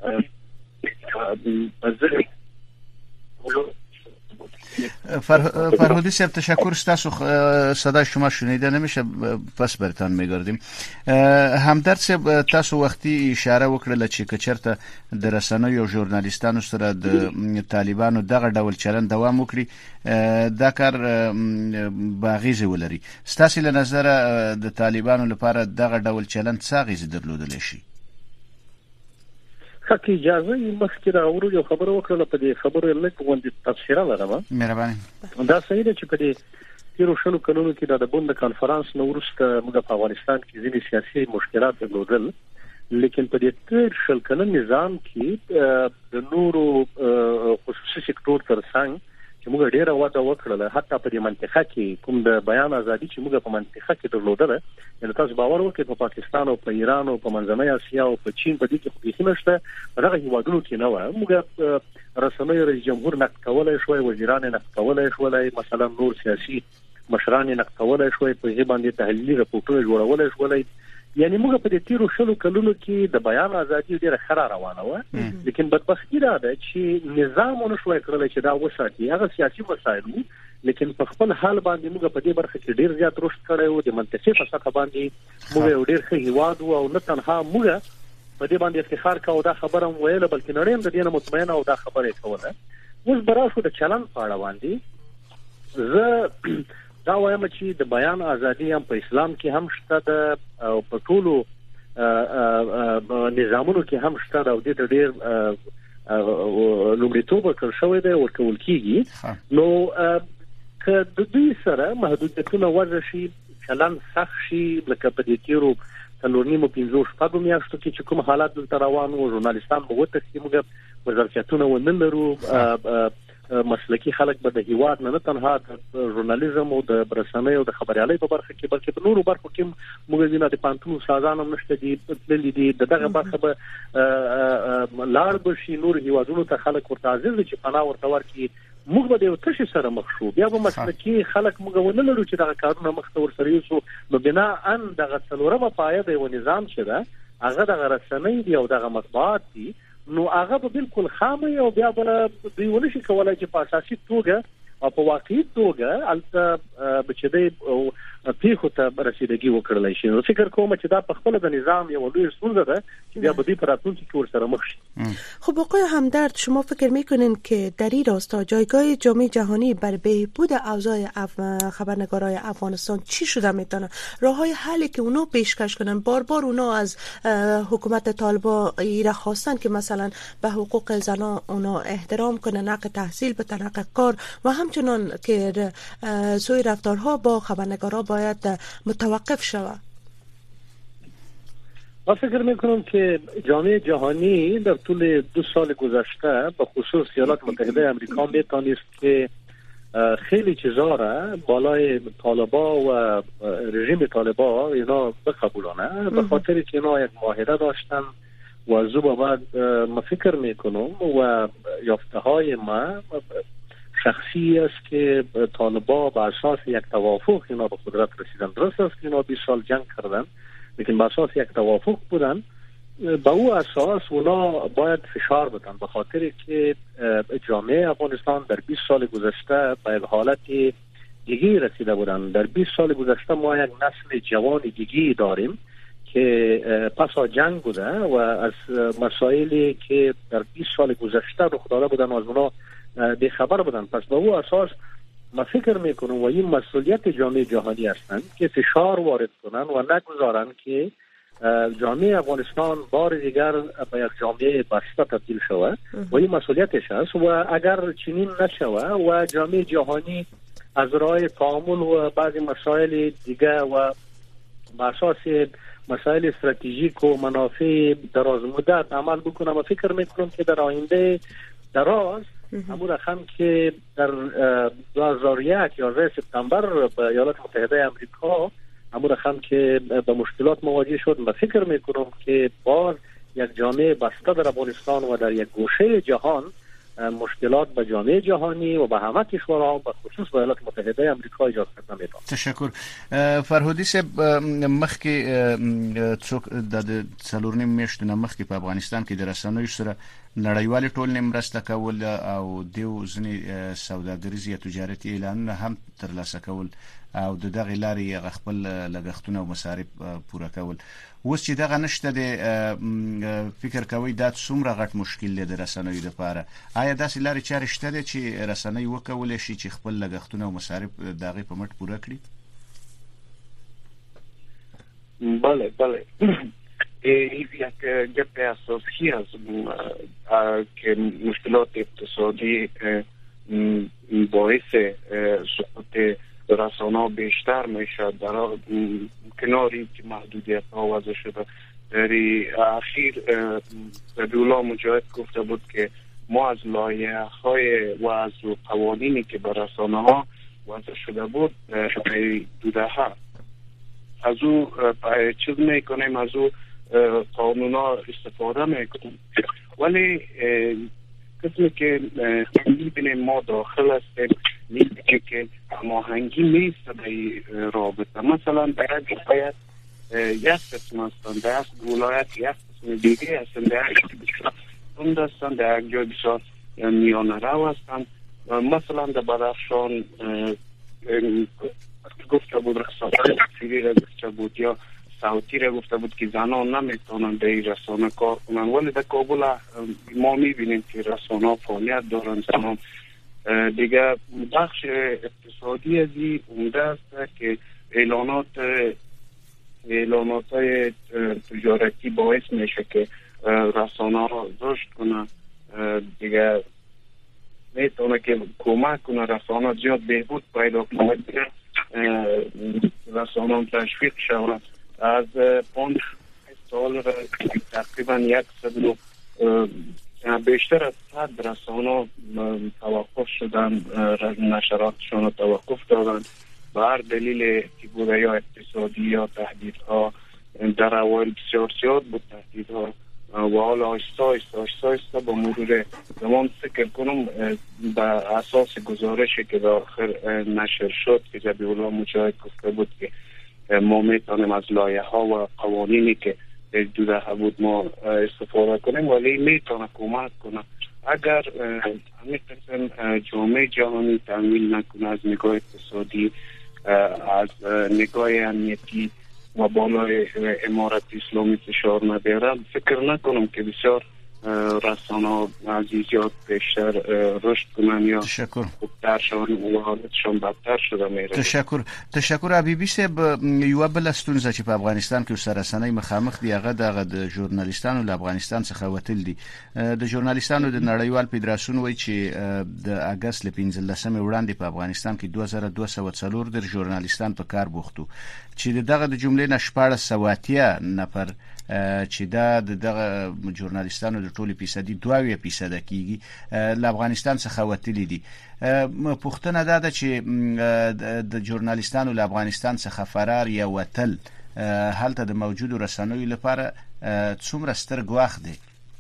فرهودی صاحب تشکر، تاسو صدای شما شنیده نمیشه، پس برتان میگردیم. همدرد صاحب تاسو وختي اشاره وکړه چې کچرته د رسنیو او ژورنالیستانو سره د طالبانو دغه ډول چلند دوام وکړي دا کار باغیزه ولري. ستاسو له نظر د طالبانو لپاره دغه ډول چلند څه غیزه درلودل شي؟ خکې اجازه یې مخکې راوړو یو خبره وکړله په دې خبرو یې لږ غوندې تبصره لرم. مهرباني. دا صحیح ده چې په دې تېرو شلو کلونو کې د بند کنفرانس نه وروسته موږ په افغانستان کې ځینې سیاسي مشکلات درلودل لیکن په دې تیر شل کلن نظام کې د نورو خصوصي سکتور ترڅنګ چې موږ ډیره وده وکړله، حتی په دې منطقه کې کوم د بیان ازادي چې موږ په منطقه کې درلودله، یعنې تاسو باور وکړئ په پاکستان او په ایران او په منځنۍ اسیا او په چین په دې کې خو هیڅ نشته، هغه هیوادونو کې نه و. موږ رسنۍ رئیس جمهور نقد کولای شوی، وزیران نقد کولای شوی، مثلا نور سیاسي مشران نقد کولای شوی، په هغه باندې تحلیلي راپورټونه جوړولای شوی. یعنی موږ په دې تیرو شلو کلونو کې د بیان ازادي ډیره خره روانه و، لیکن بدبختی دا ده چې نظام ونشوي کړل چې دا وساتي. هغه سیاسي مسایل وو، لیکن په خپل حال باندې موږ په دې برخه کې ډیر زیات رشد کړی و. د منطقې په سطح باندې موږ یو ډیر ښه هیواد وو، او نه تنها موږ په دې باندې افتخار کوو دا خبره هم ویله، بلکې نړۍ هم د دې نه مطمئنه او دا خبره کوله. اوس براشو د چلن په اړه باندې زه دا وایم چې د بیان ازادي هم په اسلام کې هم شته ده او په ټولو نظامونو کې هم شته ده، او د ډېر لومړیتوب ورکړل شوی دی ورکول کېږي. نو که د دوی سره محدودیتونه وضع شي، چلن سخت شي، لکه په دې تیرو څلور نیمو پنځو شپږو میاشتو کې چې کوم حالات دلته روان وو، ژورنالیستان به وتښتي، موږ وزارتونه ونه لرو، مسلکی خلک به د هیواد نه تنها د ژورنالیزم او د رسنۍ او د خبريالۍ په برخه کې بلکې په نورو برخو کې موږ وینو د پانتون سازان هم نشته دي، تللی دي دغه برخه به لار بشي، نور هیوادونو ته خلک ورته عزیز چې پناه ورته ورکړي. موږ به د یو تشي سره مخ شو، بیا به مسلکی خلک موږ ونه لرو چې دغه کارونه مخ ته ورسره یوسو. نو بنا ان دغه څلورمه پایه د یو نظام چې ده هغه د رسنۍ دی او دغه مطبوعات دي، نو هغه به بالکل خامه او بیا به دوی ونشي کولای چې په اساسي توګه او په واقعي توګه البته بچدي پیښو ته رسیدګي وکړلای شي. نو فکر کوم چې دا په خپل د نظام یو لوی ستونزه ده چې بیا به دوی په راتلونکي کې ورسره مخ شي. خب آقای همدرد، شما فکر میکنین که در این راستا جایگاه جامعه جهانی بر بهبود اوضاع اف... خبرنگارای افغانستان چی شده میتونه؟ راههای حلی که اونا پیشکش کنن؟ بار بار اونا از حکومت طالبان ایره خواستن که مثلا به حقوق زنان اونا احترام کنن، حق تحصیل به حق کار، و همچنان که سوی رفتارها با خبرنگارا باید متوقف شود. من فکر میکنم که جامعه جهانی در طول دو سال گذشته به خصوص ایالات متحده امریکا میتونست که خیلی چیزا را بالای طالبا و رژیم طالبا اینا بقبولانه، به خاطر که اینا یک معاهده داشتن و زوبا بعد من فکر میکنم و یافته های ما شخصی است که طالبا به اساس یک توافق اینا به قدرت رسیدن. درست است که اینا بیست سال جنگ کردن، لیکن به اساس یک توافق بودن. به او اساس اونا باید فشار بدن، به خاطر که جامعه افغانستان در بیست سال گذشته به یک حالت دیگه رسیده بودن. در بیست سال گذشته ما یک نسل جوان دیگه داریم که پس از جنگ بوده و از مسائلی که در بیست سال گذشته رخ داده بودن از اونا به خبر بودن. پس به او اساس ما فکر میکنم و این مسئولیت جامعه جهانی هستند که فشار وارد کنن و نگذارن که جامعه افغانستان بار دیگر به یک جامعه بسته تبدیل شود و این مسئولیتش است. و اگر چنین نشود و جامعه جهانی از راه تعامل و بعضی مسائل دیگه و به اساس مسائل استراتژیک و منافع دراز مدت عمل بکنه، ما فکر میکنم که در آینده دراز همون رقم که در دو هزار و یک یازده سپتامبر به ایالات متحده آمریکا همون رقم که به مشکلات مواجه شد، من فکر میکنم که باز یک جامعه بسته در افغانستان و در یک گوشه جهان مشکلات به جامعه جهانی و به همه کشورها به خصوص به ایالات متحده آمریکا ایجاد نمیده. تشکر. فرهودی صاحب، مخکې څوک د څلور نیم میاشتو نه مخکې په افغانستان کې د رسنیو سره نړیوال ټولنې مرسته کول او دیو ځنې سوداګریز یا تجارتي اعلانونه هم ترلاسه کول او د دغه لارې خپل لګښتونه او مصارف پوره کول. اوس چې دغه نشته د فکر کوي دا څومره غټ مشکل دی د رسنیو لپاره؟ آیا داسې لارې چارې شته دي چې رسنۍ وکولی شي چې خپل لګښتونه او مصارف د هغې په مټ پوره کړي؟ بله بله یک گپ اساسی است که مشکلات اقتصادی باعث سقوط رسانه‌ها بیشتر میشه. در کناری که محدودیت ها وضع شده در اخیر بدولا مجاهد گفته بود که ما از لایحه‌های و از قوانینی که بر رسانه ها وضع شده بود دو دهه از او چیز میکنیم، از او قانونا استفاده میکنیم، ولی قسمی که میبینیم ما داخل هستیم میبینیم که هماهنگی نیست در رابطه. مثلا در یک ولایت یک قسم هستند، در یک ولایت یک قسم دیگه هستند، در یک تند هستند، در یک جای بسیار میانه رو هستند. مثلا در بدخشان گفته بود رسانه تصویری را گفته بود یا صوتی را گفته بود که زنان نمیتونن در این رسانه کار کنن، ولی در کابل ما میبینیم که رسانه فعالیت دارن زنان. دیگه بخش اقتصادی از این عمده است که اعلانات اعلانات های تجارتی باعث میشه که رسانه را رشد کنه، دیگه میتونه که کمک کنه رسانه زیاد بهبود پیدا کنه، رسانه تشویق شود. از پنج سال تقریبا یک صد بیشتر از صد رسانه توقف شدن، نشراتشون توقف دادن به هر دلیل که بوده، یا اقتصادی یا تهدیدها. در اول بسیار زیاد بود تهدیدها و حالا آهسته آهسته آهسته آهسته با مرور زمان فکر کنم به اساس گزارشی که در آخر نشر شد که ذبیح الله مجاهد گفته بود که ما میتونیم از لایحه‌ها و قوانینی که دو دهه بود ما استفاده کنیم، ولی میتونه کمک کنه اگر همین قسم جامعه جهانی تأمین نکنه از نگاه اقتصادی، از نگاه امنیتی و بالای امارت اسلامی فشار نداره. فکر نکنم که بسیار رسانه عزیزیات بیشتر رشد کنن یا خوبتر شون و حالتشون بدتر شده میره. تشکر تشکر حبیبی صاحب. یو بل ستونزه چې په افغانستان کې سره رسنۍ مخامخ دی هغه د ژورنالیستانو له افغانستان څخه وتل دي. د ژورنالیستانو د نړیوال فدراسیون وایي چې د اگست ل پنځلسمې وړاندې په افغانستان کې دوه زره دوه سوه څلور د ژورنالیستان په کار بوختو چې دغه د جملې نه شپږ سوه اتیا نفر چې دا دغه ژورنالیستانو د ټولي فیصدي دوه فیصد کیږي له افغانستان څخه وتلي دي. پوښتنه دا ده چې د ژورنالیستانو له افغانستان څخه فرار یا وتل هلته د موجودو رسنیو لپاره څومره ستر ګواښ دی؟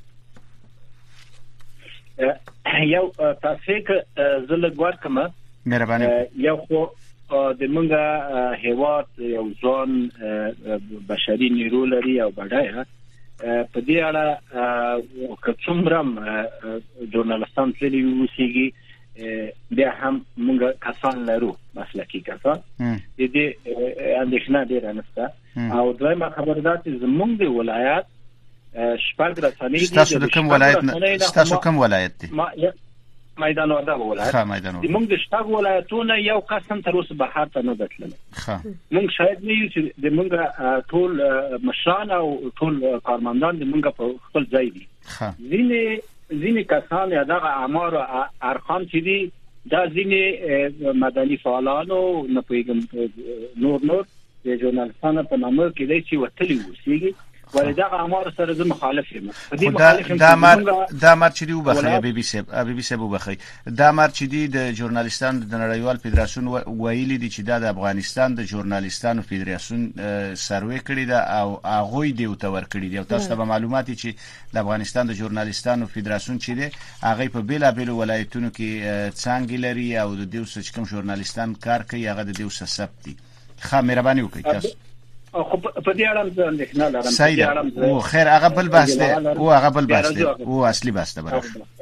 یو تاسو که زله ګوار کما مهرباني یو خو د منګه هیواد یو ځوان بشري نیرو لري او بډایه په دې اړه که څومره ژورنالیستان تللی وسیږي بیا هم موږ کسان لرو مسلکي کسان د دې اندېښنه ډېره نشته. او دویمه خبره ده چې زموږ د ولایت شپږ رسنۍ دي. تاسو د کوم ولایت تاسو کوم ولایت دي؟ میدان وردګ ولایت. ښه میدان وردګ. موږ د شپږ ولایتونو یو قسم تر اوسه بهر ته نه دتل. ښه موږ شاید نه یو چې د موږ ټول مشران او ټول کارمندان د موږ په خپل ځای دي. ښه ځینې ځینې کسان یا دغه اعمار او ارقام چې دي دا ځینې مدني فعالانو نه پیغام نور نور د ژورنالیستانو په نامه کې دی چې وتلی وسیږي، ولی دغه اعمار سره زه مخالف یم. دا مر دا مر چې دی وبخي بي بي سي بي بي سي وبخي دا مر چې دی د ژورنالیستانو د نړیوال فدراسیون ویلي دي چې دا د افغانستان د ژورنالیستانو فدراسیون سروې کړی دا او هغه دی او تور کړی دی. او تاسو ته معلومات چې د افغانستان د ژورنالیستانو فدراسیون چې دی هغه په بیل بیل ولایتونو کې څنګه لري او د دیوس چې کوم ژورنالیستان کار کوي هغه د دیوس ثبت دي. ښه مهرباني وکړئ تاسو. خو په دې اړه زه اندېښنه لرم. صحیح ده. او خیر هغه بل بحث دی او هغه بل بحث دی او اصلي بحث ده.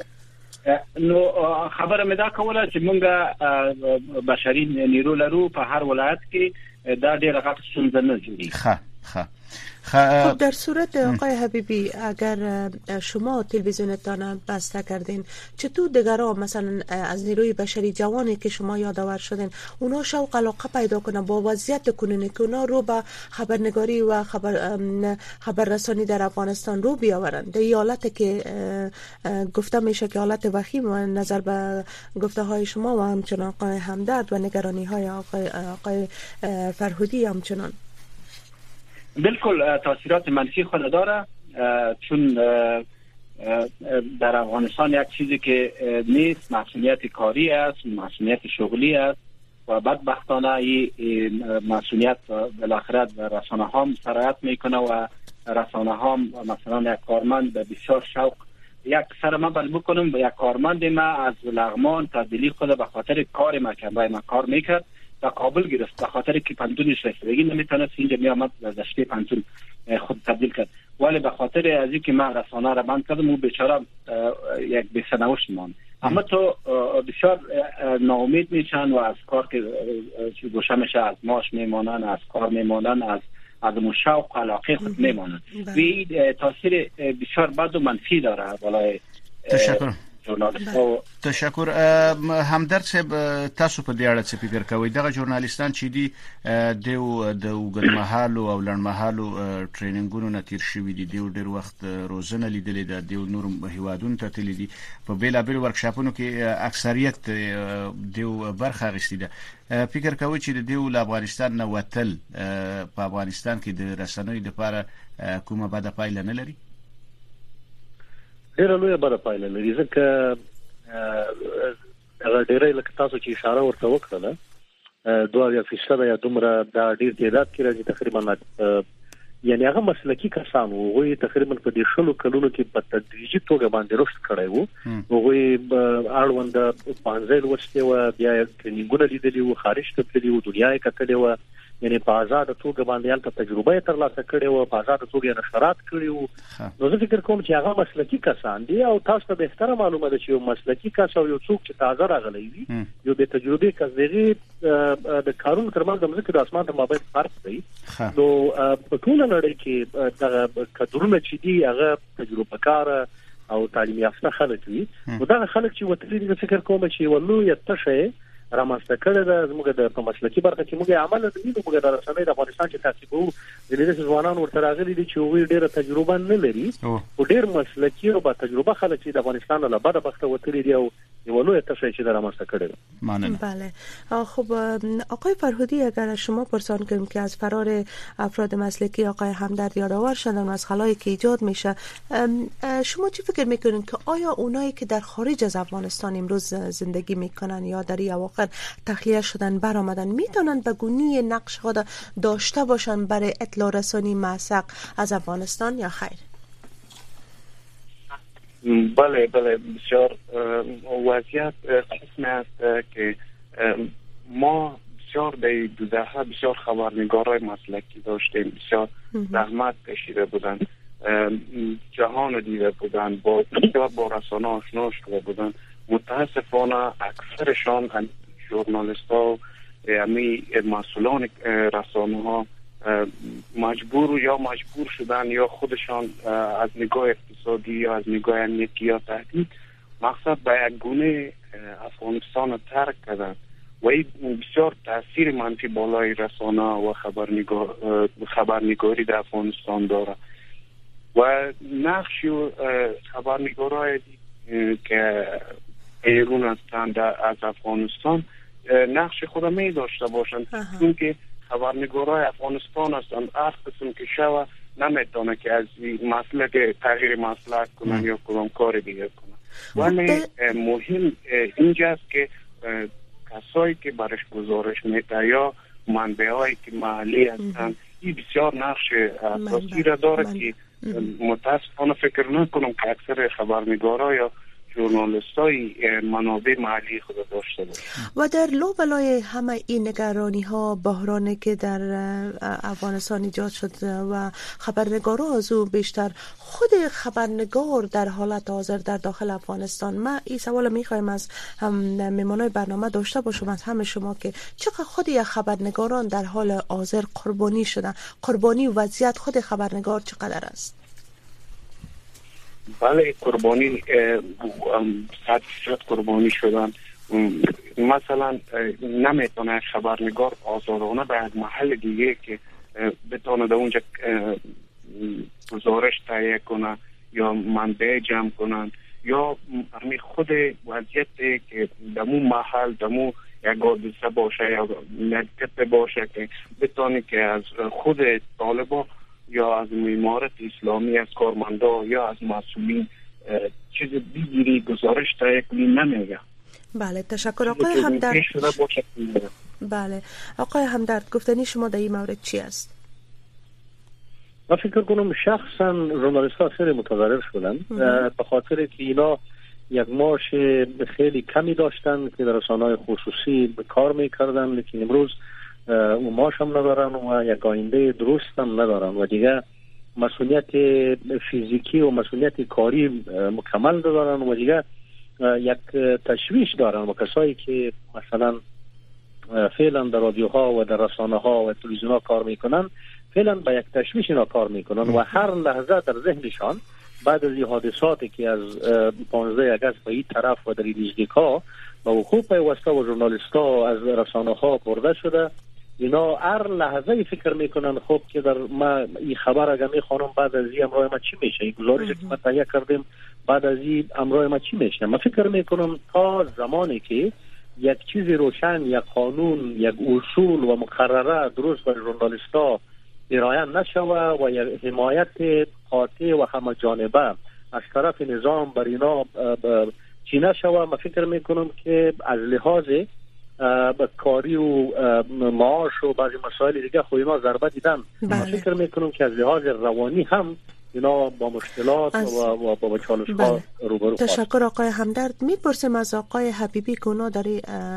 نو خبره مې دا کوله چې مونږه بشري نیرو لرو په هر ولایت کې دا ډېر غټ ستونزه نه جوړي. ښه ښه خب در صورت آقای حبیبی اگر شما تلویزیونتان بسته کردین چطور دیگرها مثلا از نیروی بشری جوانی که شما یادآور شدین اونا شوق علاقه پیدا کنن با وضعیت کنونی که اونا رو به خبرنگاری و خبر خبررسانی در افغانستان رو بیاورن؟ در این حالت که گفته میشه که حالت وخیم و نظر به گفته های شما و همچنان آقای همدرد و نگرانی های آقای, آقای فرهودی همچنان بالکل تاثیرات منفی خود داره، چون در افغانستان یک چیزی که نیست مسئولیت کاری است، مسئولیت شغلی است و بدبختانه این مسئولیت بالاخره رسانه ها سرایت میکنه و رسانه ها مثلا یک کارمند بسیار شوق یک سر ما بل بکنم یک کارمند ما از لغمان تبدیلی خود به خاطر کار ما که ما کار میکرد و کابل گرفت به خاطر که پنتونش رسیدگی نمیتونست اینجا می آمد و دشته پنتون خود تبدیل کرد، ولی به خاطر از اینکه من رسانه را بند کردم و بیچاره یک بی‌سرنوشت ماند. اما تو بسیار ناامید میشن و از کار که گوشه میشه از ماش میمانن، از کار میمانن، از عدم شوق و علاقه خود میمانن و این تاثیر بسیار بد و منفی داره بالای تشکر تشکر همدرد صاحب، تاسو په دې اړه څه فکر کوئ؟ دغه ژورنالیستان چې دي د د اوږدمهالو او لنډمهالو ټریننګونو نه تیر شوي دي، د ډېر وخت روزنه لیدلې ده، د نور هیوادونو ته تللي دي، په بیلابیلو ورکشاپونو کې اکثریت د برخه اخیستې ده. فکر کوئ چې د دې له افغانستان نه وتل په افغانستان کې د رسنیو لپاره کومه بده پایله نه لري؟ ډیره لویه بده پایله لري، ځکه هغه ډیره لکه تاسو چې اشاره ورته وکړه دوه یا فیصد یا دومره دا ډیر تعداد کې راځي تقریبا، یعنی هغه مسلکی کسان وو، هغه تقریبا په دې شلو کلونو کې په تدریجي توګه باندې رشد کړی وو، هغه اړوند پانځه ورځې و بیا ټریننګونه لیدلي وو، خارج ته تللي وو، دنیا یې کتلې وو، یعنی په آزاد توګه باندې الته تجربه ترلاسه کړې وو، په آزاد توګه نشرات کړي وو. نو زه فکر کوم چې هغه مسلکی کسان دي او تاسو ته به احترام معلومه ده چې یو مسلکی کس او یو څوک چې تازه راغلی وي، یو به تجربه کس دغه د کارونو ترمنځ د مزه کې د اسمان ته مابین فرق دی. نو په ټول نړۍ کې د کډرونه چې دي هغه تجربه کار او تعلیم یافته خلک وي، نو دا خلک چې وتلي دي فکر کوم چې ولو یتشه رامنځته کړی ده. زموږ د په مسلکي برخه کې موږ عمل کوي، موږ د رسنۍ د افغانستان چې تعقیبو د لیدل ځوانان ورته راغلي دي چې وی ډیره تجربه نه لري او ډیر مسلکي او با تجربه خلک چې د افغانستان له بده بخته وتلي دي او یو لوی تشریح چې رامنځته کړی ده. ممنون. بله خب آقای فرهودی، اگر شما پرسان کنیم که از فرار افراد مسلکی آقای همدرد یادآور شدن و از خلایی که ایجاد میشه، شما چی فکر میکنین که آیا اونایی که در خارج از افغانستان امروز زندگی میکنن یا در این اواخر تخلیه شدن برآمدن میتونن به گونی نقش خود داشته باشن برای اطلاع رسانی معسق از افغانستان یا خیر؟ بله بله بسیار وضعیت قسم است که ما بسیار در دو دهه بسیار خبرنگارای مسلکی داشتیم، بسیار زحمت کشیده بودن، جهان دیده بودن، با بسیار با رسانه آشنا شده بودن. متاسفانه اکثرشان ژورنالیست ها یعنی مسئولان رسانه ها مجبور یا مجبور شدن یا خودشان از نگاه اقتصادی یا از نگاه امنیتی یا تهدید مقصد به یک گونه افغانستان ترک کردن و این بسیار تاثیر منفی بالای رسانه و خبرنگار خبرنگاری در افغانستان داره و نقش خبرنگارای که ایران هستند از افغانستان نقش خود می داشته باشند، چون که خبرنگارای افغانستان هستند، هر قسم که شوه نمیتونه که از مسئله که تغییر مسئله کنن یا کدام کار دیگه کنن. ولی مهم اینجاست که کسایی که برش گزارش میده یا منبعایی که محلی هستند این بسیار نقش اساسی را داره که متاسفانه فکر نکنم که اکثر خبرنگارا یا ژورنالیستای منابع محلی خود داشته باشه. و در لو بلای همه این نگرانی ها بحرانی که در افغانستان ایجاد شد و خبرنگارا از او بیشتر خود خبرنگار در حالت حاضر در داخل افغانستان، ما این سوال میخوایم از هم میمانای برنامه داشته باشم از همه شما که چقدر خود یک خبرنگاران در حال حاضر قربانی شدن، قربانی وضعیت خود خبرنگار چقدر است؟ بله قربانی صد فیصد قربانی شدن. مثلا نمیتونه خبرنگار آزادانه به یک محل دیگه که بتونه در اونجا گزارش تهیه کنه یا منبع جمع کنن یا همین خود وضعیت که دمو محل دمو یک حادثه باشه یا نکته باشه که بتونه که از خود طالبا یا از امارت اسلامی از کارمندا یا از معصومین چیز دیگری گزارش تهیه کنیم نمیگه. بله تشکر آقای همدرد. بله آقای همدرد گفتنی شما در این مورد چی است؟ من فکر کنم شخصا ژورنالیست ها خیلی متضرر شدن به خاطر که اینا یک معاش خیلی کمی داشتن که در رسانه‌های خصوصی به کار میکردن، لیکن امروز اون معاش هم ندارن و یک آینده درست هم ندارن و دیگه مسئولیت فیزیکی و مسئولیت کاری مکمل ندارن و دیگه یک تشویش دارن و کسایی که مثلا فعلا در رادیوها و در رسانه‌ها و تلویزیون‌ها کار میکنن فعلا با یک تشویش اینا کار میکنن و هر لحظه در ذهنشان بعد از این حادثاتی که از پانزده آگوست به این طرف و در این نزدیک‌ها با وقوع پیوسته و ژورنالیست‌ها از رسانه‌ها برده شده، اینا هر لحظه فکر میکنن خب که در ما این خبر اگر میخوانم بعد از این امرای ما چی میشه، این گزارشی که ما تهیه کردیم بعد از این امرای ما چی میشه. من فکر میکنم تا زمانی که یک چیز روشن، یک قانون، یک اصول و مقرره درست بر ژورنالیست‌ها ارائه نشوه و یک حمایت قاطع و همه جانبه از طرف نظام بر اینا چی نشوه، من فکر میکنم که از لحاظ با کاری و معاش و بعضی مسائل دیگه خو اینا ضربه دیدن. من فکر میکنم که از لحاظ روانی هم اینا با مشکلات از... و با چالش‌ها روبرو خواهد. تشکر آقای همدرد. میپرسیم از آقای حبیبی که اونا در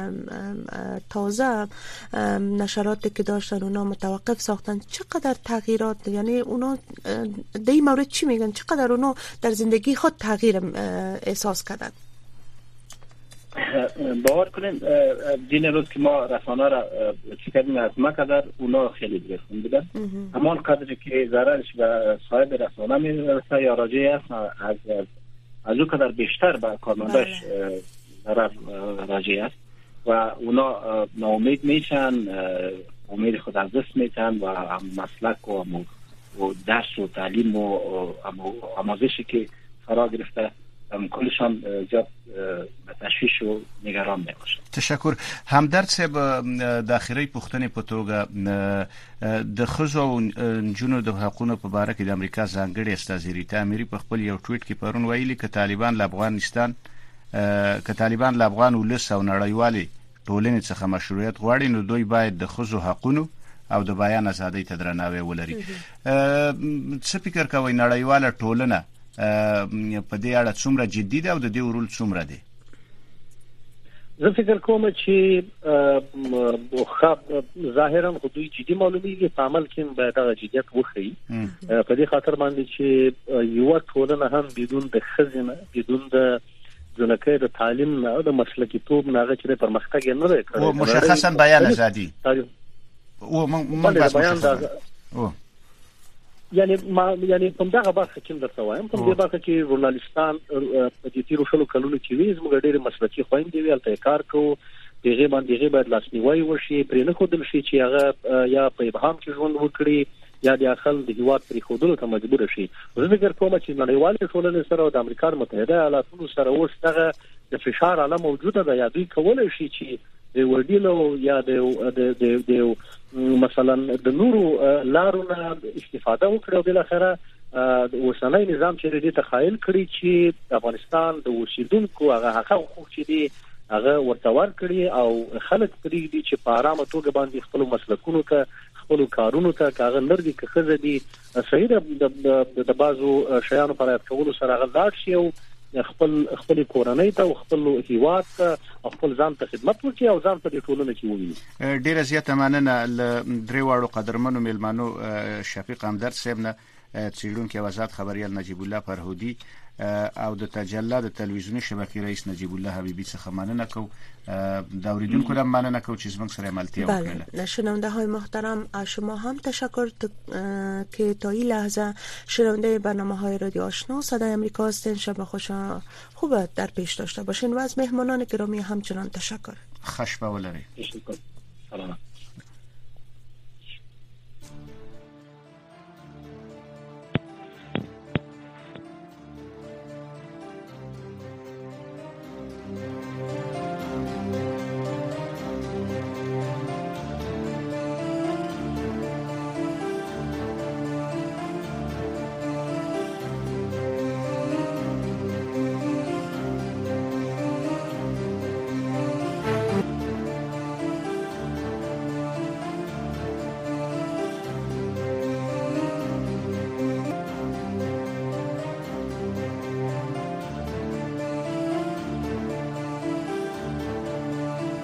تازه نشراتی که داشتن اونا متوقف ساختن، چقدر تغییرات، یعنی اونا در این مورد چی میگن، چقدر اونا در زندگی خود تغییر احساس کردن؟ باور کنین دین روز که ما رسانه را چی کردیم از ما قدر اونا خیلی گرفتن بودن، همان قدری که ضررش به صاحب رسانه میرسه یا راجعی است از از او قدر بیشتر به کارمنداش ضرر راجعی است و اونا ناامید میشن، امید خود از دست میتن و مسلک و درس و تعلیم و آموزشی که فرا گرفته کلشان زیاد تشویش و نگران نباشد. تشکر. همدرد صاحب د اخیری پوښتنې په توګه د ښځو او نجونو د حقوقو په اړه کې د امریکا ځانګړي استازي ریتا اميري په خپل یو ټویټ کې پرون ویلي ک طالبان له افغانستان ک طالبان له افغان ولس او نړیوالي ټولنې څخه مشروعیت غواړي نو دوی باید د ښځو حقوقو او د بیان ازادۍ ته درناوی ولري. څه فکر کوي نړیواله ټولنه په دې اړه څومره جدي ده او د دې رول څومره دی؟ زه فکر کوم چې خو ظاهرا خو دوی جدي معلومیږي، په عمل کې به دا جديت وښيي په دې خاطر باندې چې یو ټولنه هم بدون د خزینه، بدون د ځنکه د تعلیم نه او د مسلکي توب نه چې پرمختګ نه لري او مشخصا بیان ازادي او من بس مشخصا او یعنی ما یعنی په دغه برخه کې درته وایم په دې برخه کې ژورنالیستان په دې تیرو شلو کلونو کې ویز موږ ډېر مسلکي خويندې ویل ته کار کوو، دغه باندې غیبت لاسنیوي وشي، پرې نه خودل شي چې هغه یا په ابهام کې ژوند وکړي یا د اخل د هیواد پرې خودلو ته مجبور شي. زه فکر کوم چې نړیوال ټولنې سره او د امریکا متحده ایالاتونو سره اوس دغه د فشار عالم موجوده ده، یا دوی کولای شي چې د وړډیلو یا د د د مثلا د نورو لارو نه استفاده وکړي او بل اخره د اوسنۍ نظام چې دې تخیل کړی چې افغانستان د اوسیدونکو هغه حقوق چې دي هغه ورتور کړي او خلک پرې دي چې په آرامه توګه باندې خپل مسلکونو ته خپل کارونو ته کاغه نردي که خزه دي صحیح د بازو شیانو پر یاد کولو سره هغه لاړ شي او خپل خپل کورنۍ ته او خپل هیواد ته او خپل ځان ته خدمت وکړي او ځان په دې ټولنه کې وویني. ډیره زیاته مننه ل درې واړو قدرمنو میلمانو شفیق همدرد صاحب نه څیړونکو وزارت خبريال نجیب الله فرهودي او د تجلی د تلویزیونی شبکې رئیس نجیب الله حبیبی څخه مننه کوم. د اوریدونکو هم مننه کوم چې زموږ سره ملتیا وکړه. بله شنونده های محترم از شما هم تشکر که تا این لحظه شنونده برنامه های رادیو آشنا صدای امریکا هستین. شب خوش خوب در پیش داشته باشین و از مهمانان گرامی همچنان تشکر. خوش به ولری. سلام.